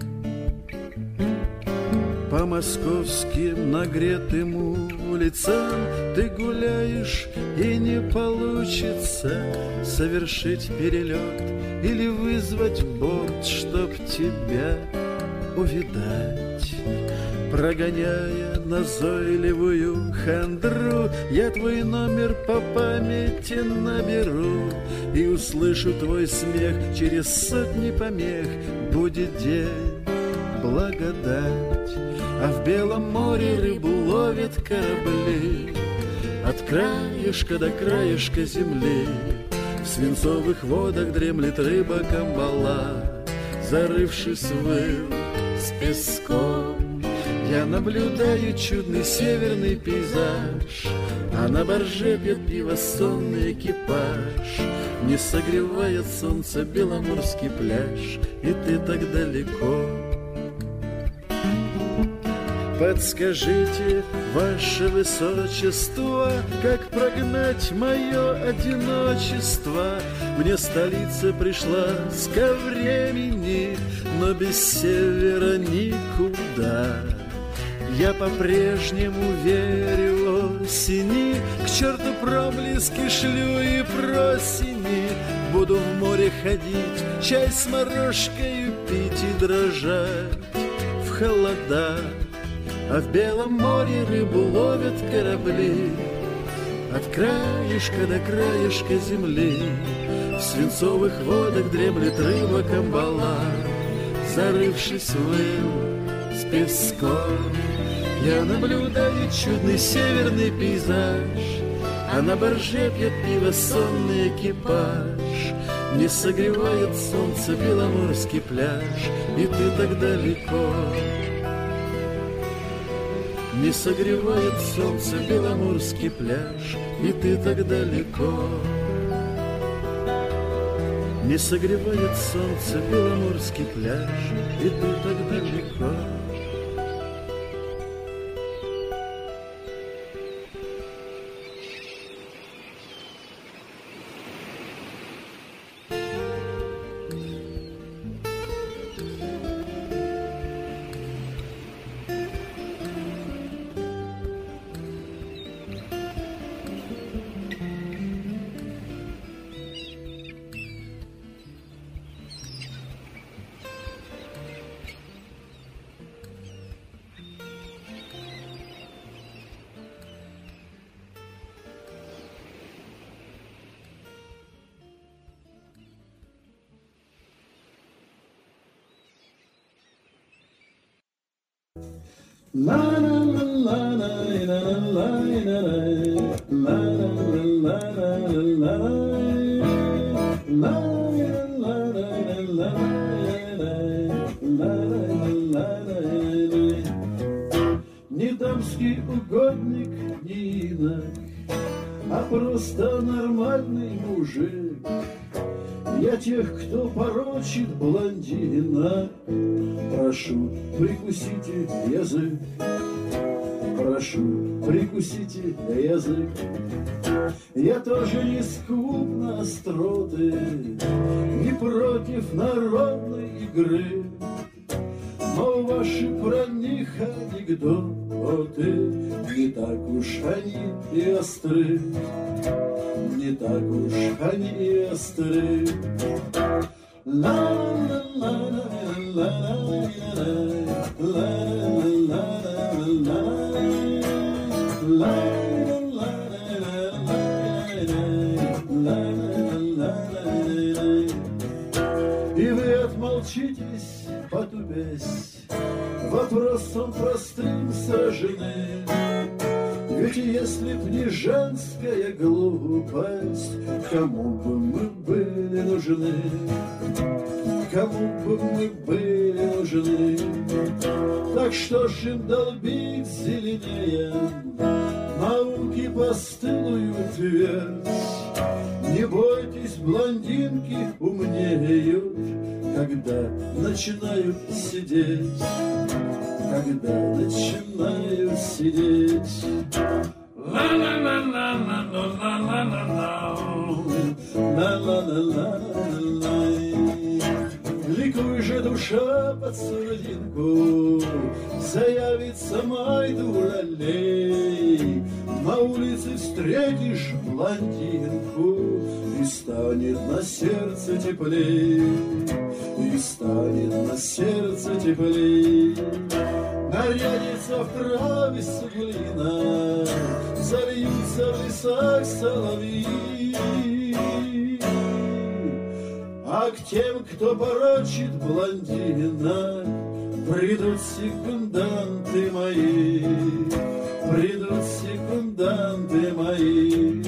По московским нагретым улицам ты гуляешь, и не получится совершить перелет или вызвать борт, чтоб тебя увидать. Прогоняя назойливую хандру, я твой номер по памяти наберу и услышу твой смех через сотни помех. Будет день, благодать, а в белом море рыбу ловят корабли от краешка до краешка земли. В свинцовых водах дремлет рыба камбала, зарывшись в ил с песком. Я наблюдаю чудный северный пейзаж, а на барже пьет пиво сонный экипаж. Не согревает солнце беломорский пляж, и ты так далеко. Подскажите, ваше высочество, как прогнать мое одиночество? Мне столица пришлась ко времени, но без севера никуда. Я по-прежнему верю осени, к черту проблески шлю и просени. Буду в море ходить, чай с морожкой пить и дрожать в холода. А в белом море рыбу ловят корабли от краешка до краешка земли. В свинцовых водах дремлет рыба камбала, зарывшись в ил с песком. Я наблюдаю чудный северный пейзаж, а на барже пьет пиво сонный экипаж. Не согревает солнце беломорский пляж, и ты так далеко. Не согревает солнце беломорский пляж, и ты так далеко. Не согревает солнце беломорский пляж, и ты так далеко. Не дамский угодник, не инок, а просто нормальный мужик. Я тех, кто порочит блондина, прошу, прикусите язык. Прошу, прикусите язык. Я тоже не скупна остроты, не против народной игры. Но ваши про них анекдоты не так уж они и остры, не так уж они и остры. И вы отмолчитесь, потупясь, вопросом простым сражены. Ведь если б не женская глупость, кому бы мы были нужны? Кому бы мы были нужны? Так что ж им долбить зеленее науки постылую твердь? Не бойтесь, блондинки умнеют, когда начинают сидеть, когда начинают сидеть. Ликуй же, душа, под сурдинку, заявится май дуралей. На улице встретишь блондинку, и станет на сердце теплей, и станет на сердце теплей. Нарядится в траве суглина, зальются в лесах соловьи. А к тем, кто порочит блондина, придут секунданты мои, придут секунданты мои.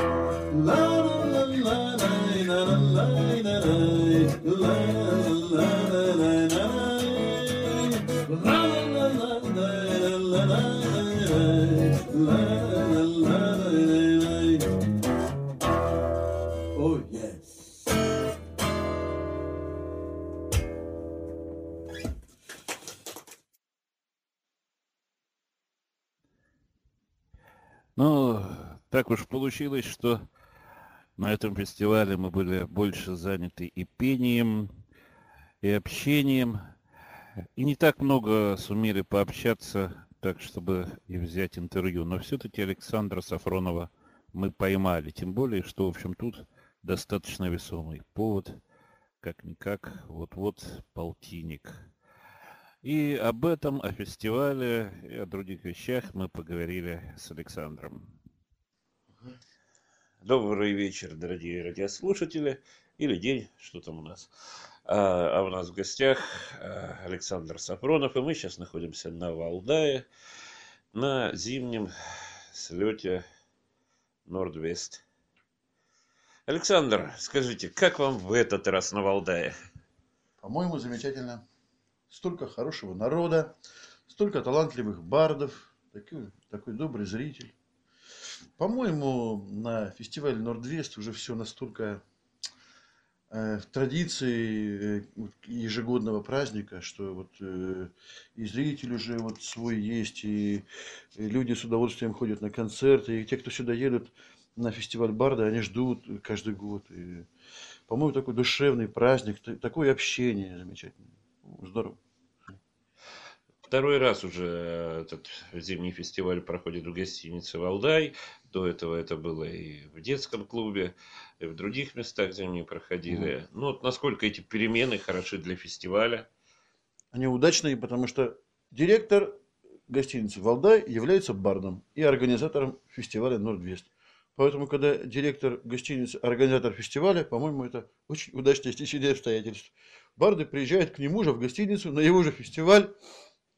Oh, yes. Ну, так уж получилось, что на этом фестивале мы были больше заняты и пением, и общением, и не так много сумели пообщаться, так чтобы и взять интервью. Но все-таки Александра Сафронова мы поймали, тем более, что, в общем, тут достаточно весомый повод, как-никак, вот-вот полтинник. И об этом, о фестивале и о других вещах мы поговорили с Александром. Добрый вечер, дорогие радиослушатели, или день, что там у нас. А, а у нас в гостях Александр Сафронов, и мы сейчас находимся на Валдае, на зимнем слете Норд-Вест. Александр, скажите, как вам в этот раз на Валдае? По-моему, замечательно. Столько хорошего народа, столько талантливых бардов, такой, такой добрый зритель. По-моему, на фестивале Норд-Вест уже все настолько э, в традиции э, ежегодного праздника, что вот э, и зритель уже вот свой есть, и, и люди с удовольствием ходят на концерты, и те, кто сюда едут на фестиваль барда, они ждут каждый год. И, по-моему, такой душевный праздник, такое общение замечательное. Здорово. Второй раз уже этот зимний фестиваль проходит в гостинице «Валдай». До этого это было и в детском клубе, и в других местах, где они проходили. Mm. Ну, вот насколько эти перемены хороши для фестиваля? Они удачные, потому что директор гостиницы «Валдай» является бардом и организатором фестиваля «Норд-Вест». Поэтому, когда директор гостиницы организатор фестиваля, по-моему, это очень удачное стечение обстоятельств. Барды приезжают к нему же в гостиницу на его же фестиваль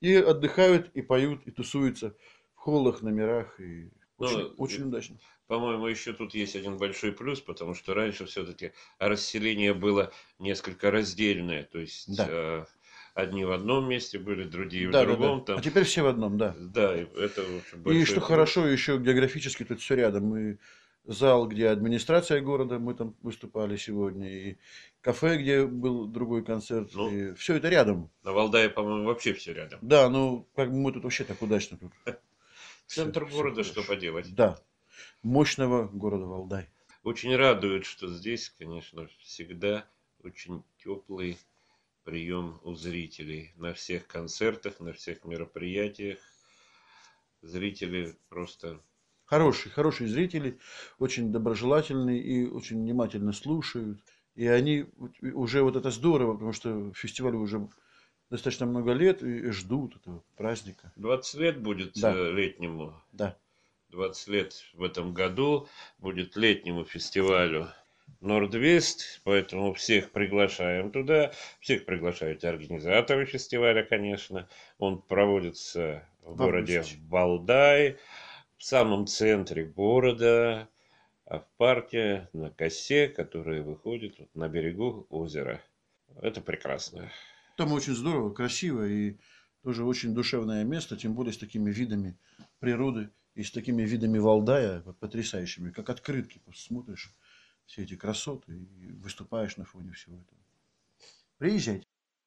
И отдыхают, и поют, и тусуются в холлах, номерах. И Ну, очень, очень и, удачно. По-моему, еще тут есть один большой плюс, потому что раньше все-таки расселение было несколько раздельное. То есть Да. э, одни в одном месте были, другие Да, в да, другом. да. Там... А теперь все в одном, да. Да, и это очень И большой что плюс. хорошо, еще географически тут все рядом. И зал, где администрация города, мы там выступали сегодня, и кафе, где был другой концерт, Ну, и все это рядом. На Валдае, по-моему, вообще все рядом. Да, ну как бы мы тут вообще так удачно тут. Центр Всё- города, всё что хорошо. поделать. Да, мощного города Валдай. Очень радует, что здесь, конечно, всегда очень теплый прием у зрителей. На всех концертах, на всех мероприятиях. Зрители просто... Хорошие, хорошие зрители, очень доброжелательные и очень внимательно слушают. И они уже вот это здорово, потому что фестивалю уже достаточно много лет и ждут этого праздника. двадцать лет будет Да. э, летнему. Да. двадцать лет в этом году будет летнему фестивалю Норд-Вест, поэтому всех приглашаем туда. Всех приглашают организаторы фестиваля, конечно. Он проводится в В городе августе. Валдай, в самом центре города, а в парке на косе, который выходит вот на берегу озера. Это прекрасно. Там очень здорово, красиво и тоже очень душевное место, тем более с такими видами природы и с такими видами Валдая потрясающими, как открытки. Смотришь все эти красоты и выступаешь на фоне всего этого. Приезжайте.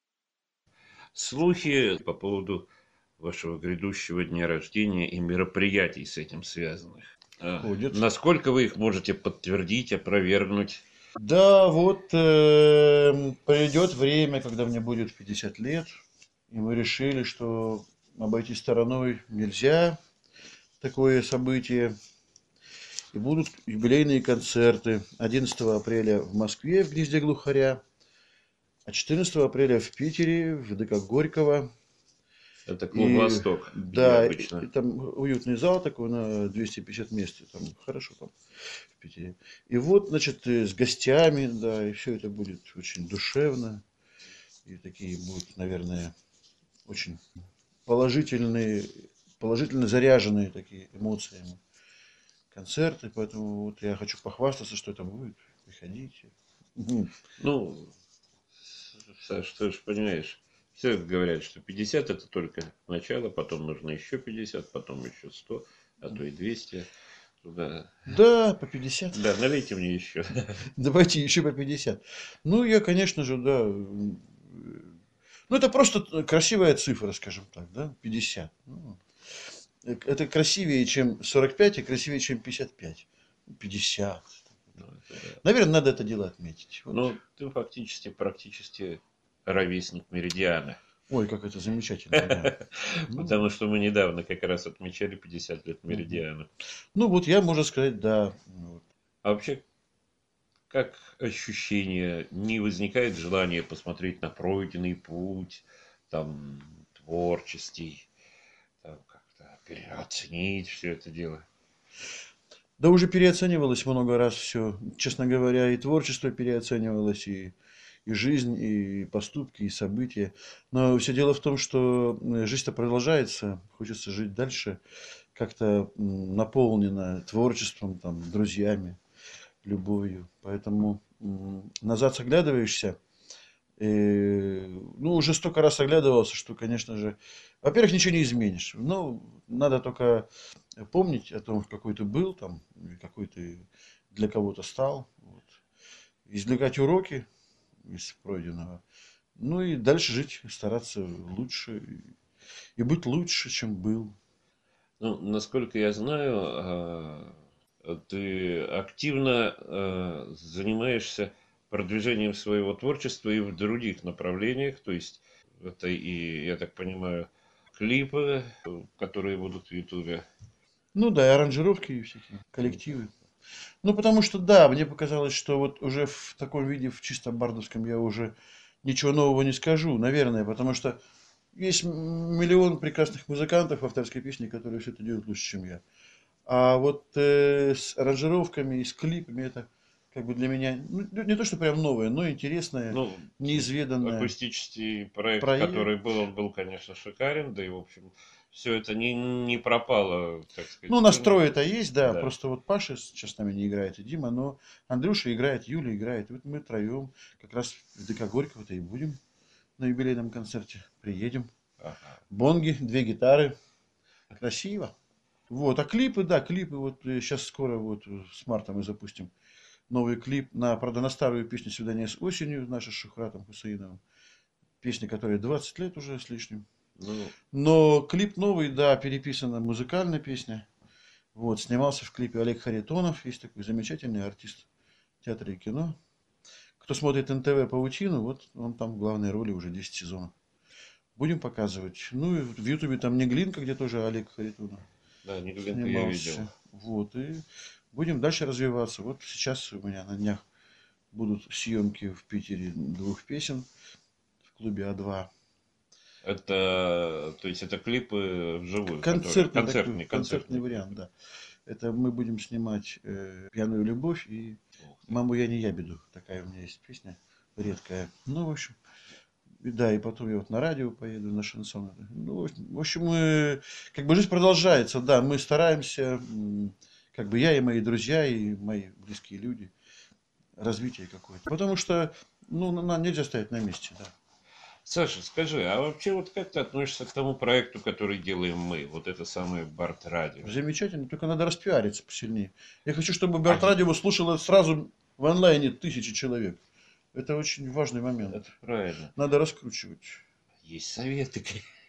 Слухи по поводу вашего грядущего дня рождения и мероприятий с этим связанных. А, Ходят. Насколько вы их можете подтвердить, опровергнуть? Да, вот э, придет время, когда мне будет пятьдесят лет, и мы решили, что обойти стороной нельзя такое событие. И будут юбилейные концерты одиннадцатого апреля в Москве в Гнезде Глухаря, а четырнадцатого апреля в Питере в ДК Горького. Это клуб «Восток», где Да, обычно. и там уютный зал такой на двести пятьдесят мест, там хорошо там в Питере. И вот, значит, с гостями, да, и все это будет очень душевно. И такие будут, наверное, очень положительные, положительно заряженные такие эмоциями концерты. Поэтому вот я хочу похвастаться, что это будет. Приходите. Ну, Саш, ты же понимаешь, все говорят, что пятьдесят это только начало, потом нужно еще пятьдесят, потом еще сто, а то и двести. Туда. Да, по пятьдесят. Да, налейте мне еще. Давайте еще по пятьдесят. Ну, я, конечно же, да. Ну, это просто красивая цифра, скажем так, да, пятьдесят. Ну, это красивее, чем сорок пять, и красивее, чем пятьдесят пять. пятьдесят. Ну, это, да. Наверное, надо это дело отметить. Вот. Ну, ты фактически, практически ровесник Меридиана. Ой, как это замечательно. Да. Потому что мы недавно как раз отмечали пятьдесят лет Меридиана. Ну, вот я, можно сказать, да. А вообще, как ощущение? Не возникает желания посмотреть на пройденный путь, там, творческий, там, как-то переоценить все это дело? Да уже переоценивалось много раз все. Честно говоря, и творчество переоценивалось, и, и жизнь, и поступки, и события. Но все дело в том, что жизнь-то продолжается, хочется жить дальше, как-то наполнено творчеством, там, друзьями, любовью. Поэтому назад оглядываешься. И, ну, уже столько раз оглядывался, что, конечно же, во-первых, ничего не изменишь. Ну, надо только помнить о том, какой ты был, там, какой ты для кого-то стал. Вот. Извлекать уроки из пройденного. Ну и дальше жить, стараться лучше и быть лучше, чем был. Ну, насколько я знаю, ты активно занимаешься продвижением своего творчества и в других направлениях. То есть это и, я так понимаю, клипы, которые будут в Ютубе. Ну да, и аранжировки, и всякие коллективы. Ну, потому что, да, мне показалось, что вот уже в таком виде, в чисто бардовском, я уже ничего нового не скажу, наверное, потому что есть миллион прекрасных музыкантов авторской песни, которые все это делают лучше, чем я. А вот э, с аранжировками и с клипами это как бы для меня, ну, не то, что прям новое, но интересное, ну, неизведанное. Акустический проект, проект, который был, он был, конечно, шикарен, да и, в общем, все это не, не пропало, так сказать. Ну, настрой это есть, да, да, просто вот Паша сейчас с нами не играет, и Дима, но Андрюша играет, Юля играет, и вот мы троем как раз в ДК Горького-то и будем на юбилейном концерте, приедем. Ага. Бонги, две гитары, красиво. Вот, а клипы, да, клипы, вот сейчас скоро, вот с марта мы запустим новый клип на, правда, на старую песню «Свидание с осенью», наша с Шухратом Хусаиновым. Песня, которая двадцать лет уже с лишним. Ну... Но клип новый, да, переписана музыкальная песня. Вот, снимался в клипе Олег Харитонов, есть такой замечательный артист театра и кино. Кто смотрит эн тэ вэ «Паутину», вот он там в главной роли уже десять сезонов. Будем показывать. Ну и в Ютубе там Неглинка, где тоже Олег Харитонов. Да, Неглинка я видел. Вот, и будем дальше развиваться. Вот сейчас у меня на днях будут съемки в Питере двух песен в клубе А два. Это, то есть, это клипы вживую? Концертный, концертный, такой, концертный, концертный вариант, да. Это мы будем снимать э, «Пьяную любовь» и «Маму я не ябеду». Такая у меня есть песня редкая. Ну, в общем, да, и потом я вот на радио поеду, на шансон. Ну, в общем, мы, как бы жизнь продолжается, да, мы стараемся, как бы я и мои друзья, и мои близкие люди, развитие какое-то. Потому что, ну, нам нельзя стоять на месте, да. Саша, скажи, а вообще вот как ты относишься к тому проекту, который делаем мы? Вот это самое Барт Радио. Замечательно, только надо распиариться посильнее. Я хочу, чтобы Барт Радио слушало сразу в онлайне тысячи человек. Это очень важный момент. Это правильно. Надо раскручивать. Есть советы.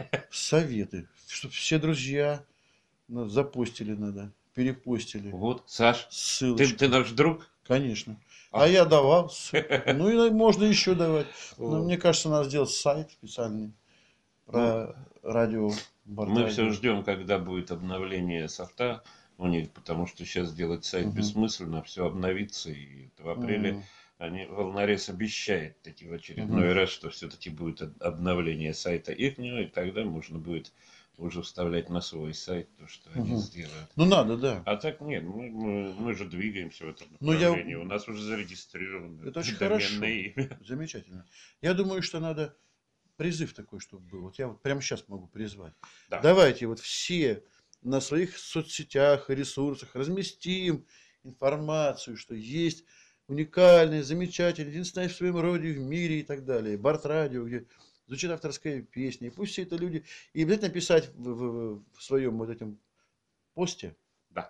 Советы. Чтобы все друзья запостили надо, перепостили. Вот, Саш, ссылочку. Ты, ты наш друг? Конечно. А, а я давал. Ну и можно еще давать. Но мне кажется, надо сделать сайт специальный про радио Барт Мы Радио. все ждем, когда будет обновление софта у них, потому что сейчас делать сайт угу. бессмысленно, все обновится, и в апреле угу. они, Волнорез обещает таки в очередной угу. раз, что все-таки будет обновление сайта их, и тогда можно будет уже вставлять на свой сайт то, что угу. они сделают. Ну надо, да. А так нет, мы, мы, мы же двигаемся в этом направлении. Я... У нас уже зарегистрировано. Это очень хорошо. Имя. Замечательно. Я думаю, что надо призыв такой, чтобы был. Вот я вот прямо сейчас могу призвать. Да. Давайте вот все на своих соцсетях и ресурсах разместим информацию, что есть уникальный, замечательный, единственное в своем роде в мире и так далее. Барт Радио, где звучит авторская песня. И пусть все это люди... И обязательно писать в, в, в своем вот этом посте. Да.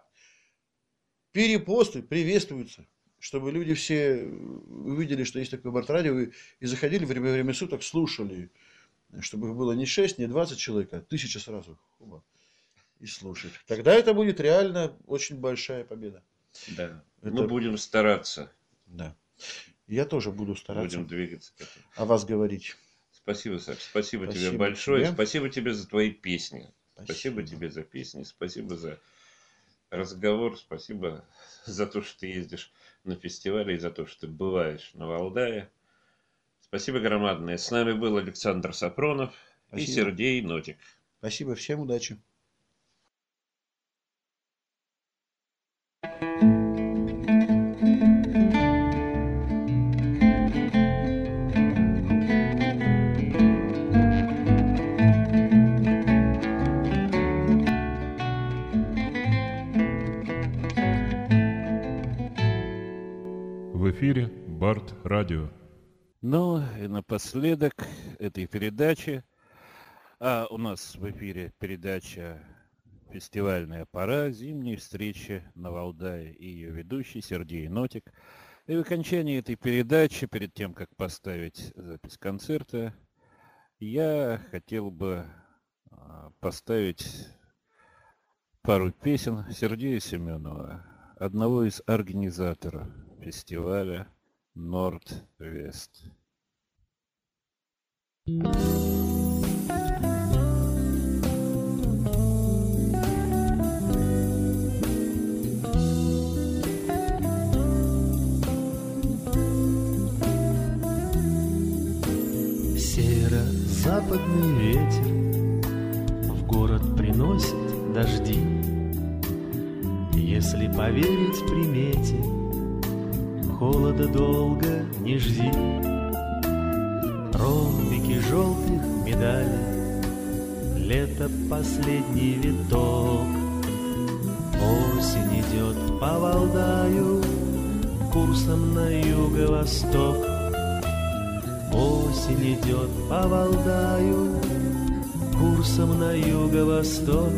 Перепосты приветствуются. Чтобы люди все увидели, что есть такое Барт Радио. И, и заходили в время, время суток, слушали. Чтобы их было не шесть, не двадцать человек, а тысяча сразу. И слушать. Тогда это будет реально очень большая победа. Да. Это... Мы будем стараться. Да. Я тоже буду стараться. Будем двигаться к этому. О вас говорить. Спасибо, Саш. Спасибо, Спасибо тебе большое. Тебе. Спасибо тебе за твои песни. Спасибо. Спасибо тебе за песни. Спасибо за разговор. Спасибо за то, что ты ездишь на фестивале и за то, что ты бываешь на Валдае. Спасибо громадное. С нами был Александр Сапронов Спасибо. И Сергей Нотик. Спасибо. Всем удачи. В эфире Барт Радио. Ну и напоследок этой передачи, а у нас в эфире передача «Фестивальная пора. Зимние встречи на Валдае» и ее ведущий Сергей Нотик. И в окончании этой передачи, перед тем, как поставить запись концерта, я хотел бы поставить пару песен Сергея Семенова, одного из организаторов фестиваля Норд-Вест. Северо-западный ветер в город приносит дожди. Если поверить примете, холода долго не жди. Ромбики желтых медалей, лето последний виток. Осень идет по Валдаю курсом на юго-восток. Осень идет по Валдаю курсом на юго-восток.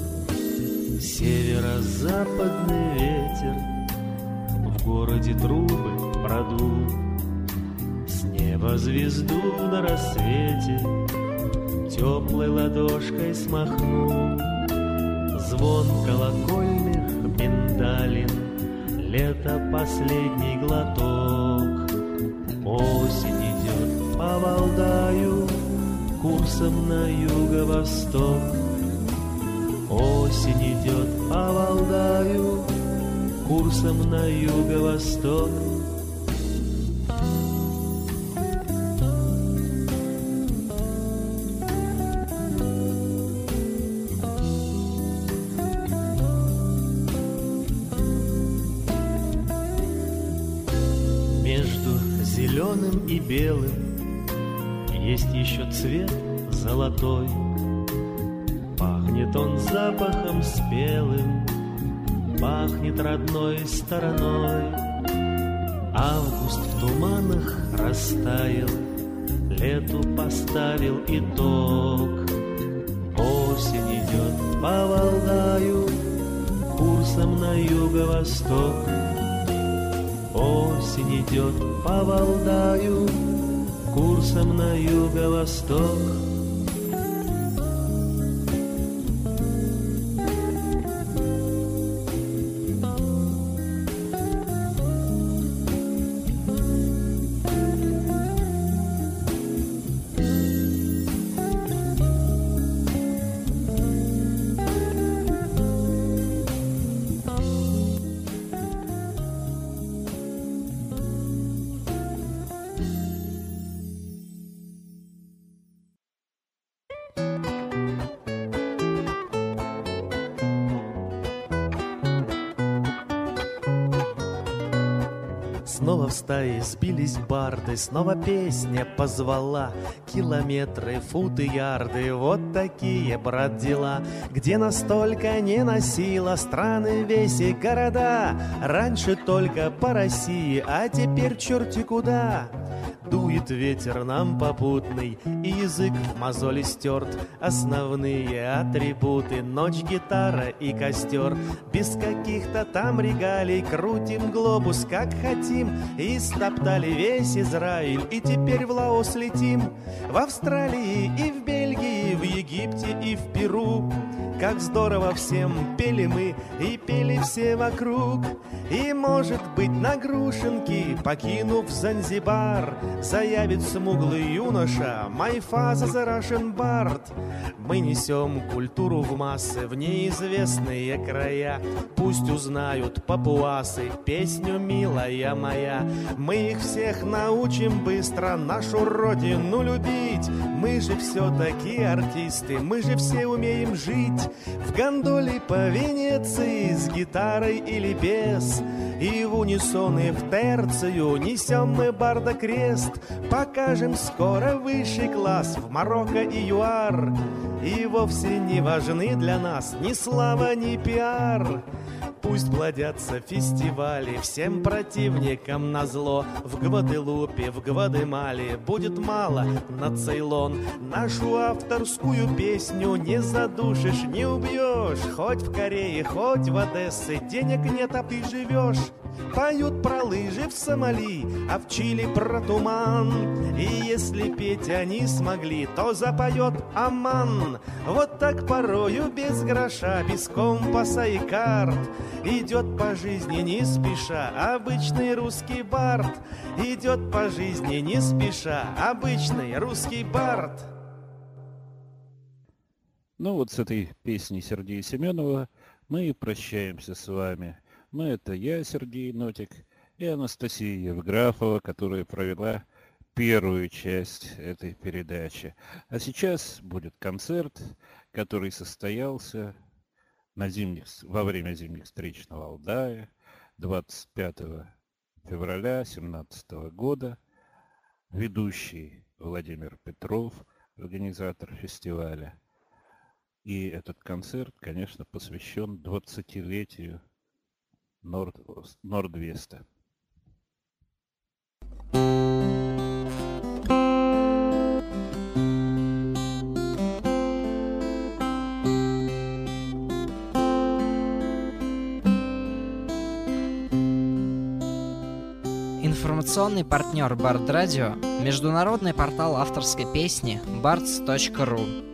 Северо-западный ветер в городе трубы продул. С неба звезду на рассвете теплой ладошкой смахнул. Звон колокольных миндалин, лето последний глоток. Осень идет по Валдаю курсом на юго-восток. Осень идет по Валдаю курсом на юго-восток. Между зеленым и белым есть еще цвет золотой. Пахнет он запахом спелым, пахнет родной стороной. Август в туманах растаял, лету поставил итог. Осень идет по Валдаю курсом на юго-восток. Осень идет по Валдаю курсом на юго-восток. Снова в стае сбились барды, снова песня позвала. Километры, футы, ярды, вот такие, брат, дела. Где настолько не носила страны, веси, города. Раньше только по России, а теперь черти куда. Дует ветер нам попутный, и язык в мозоли стерт. Основные атрибуты — ночь, гитара и костер. Без каких-то там регалий крутим глобус, как хотим. И стоптали весь Израиль, и теперь в Лаос летим. В Австралии и в Бельгии, в Египте и в Перу. Как здорово всем пели мы, и пели все вокруг. И, может быть, на Грушинке, покинув Занзибар, заявит смуглый юноша: «My father the Russian bard». Мы несем культуру в массы, в неизвестные края. Пусть узнают папуасы песню «Милая моя». Мы их всех научим быстро нашу родину любить. Мы же все-таки артисты, мы же все умеем жить. В гондоле по Венеции с гитарой или без. И в унисон и в терцию несем мы барда крест. Покажем скоро высший класс в Марокко и ЮАР. И вовсе не важны для нас ни слава, ни пиар. Пусть плодятся фестивали всем противникам назло. В Гваделупе, в Гватемале будет мало на Цейлон. Нашу авторскую песню не задушишь, не убьешь. Хоть в Корее, хоть в Одессе денег нет, а ты живешь. Поют про лыжи в Сомали, а в Чили про туман. И если петь они смогли, то запоет Оман. Вот так порою без гроша, без компаса и карт идет по жизни не спеша обычный русский бард. Идет по жизни не спеша обычный русский бард. Ну вот с этой песней Сергея Семенова мы и прощаемся с вами. Ну это я, Сергей Нотик, и Анастасия Евграфова, которая провела первую часть этой передачи. А сейчас будет концерт, который состоялся на зимних, во время зимних встреч на Валдае двадцать пятого февраля две тысячи семнадцатого года. Ведущий Владимир Петров, организатор фестиваля. И этот концерт, конечно, посвящен двадцатилетию Норд... Нордвеста. Информационный партнер Бард Радио – международный портал авторской песни бардс точка ру.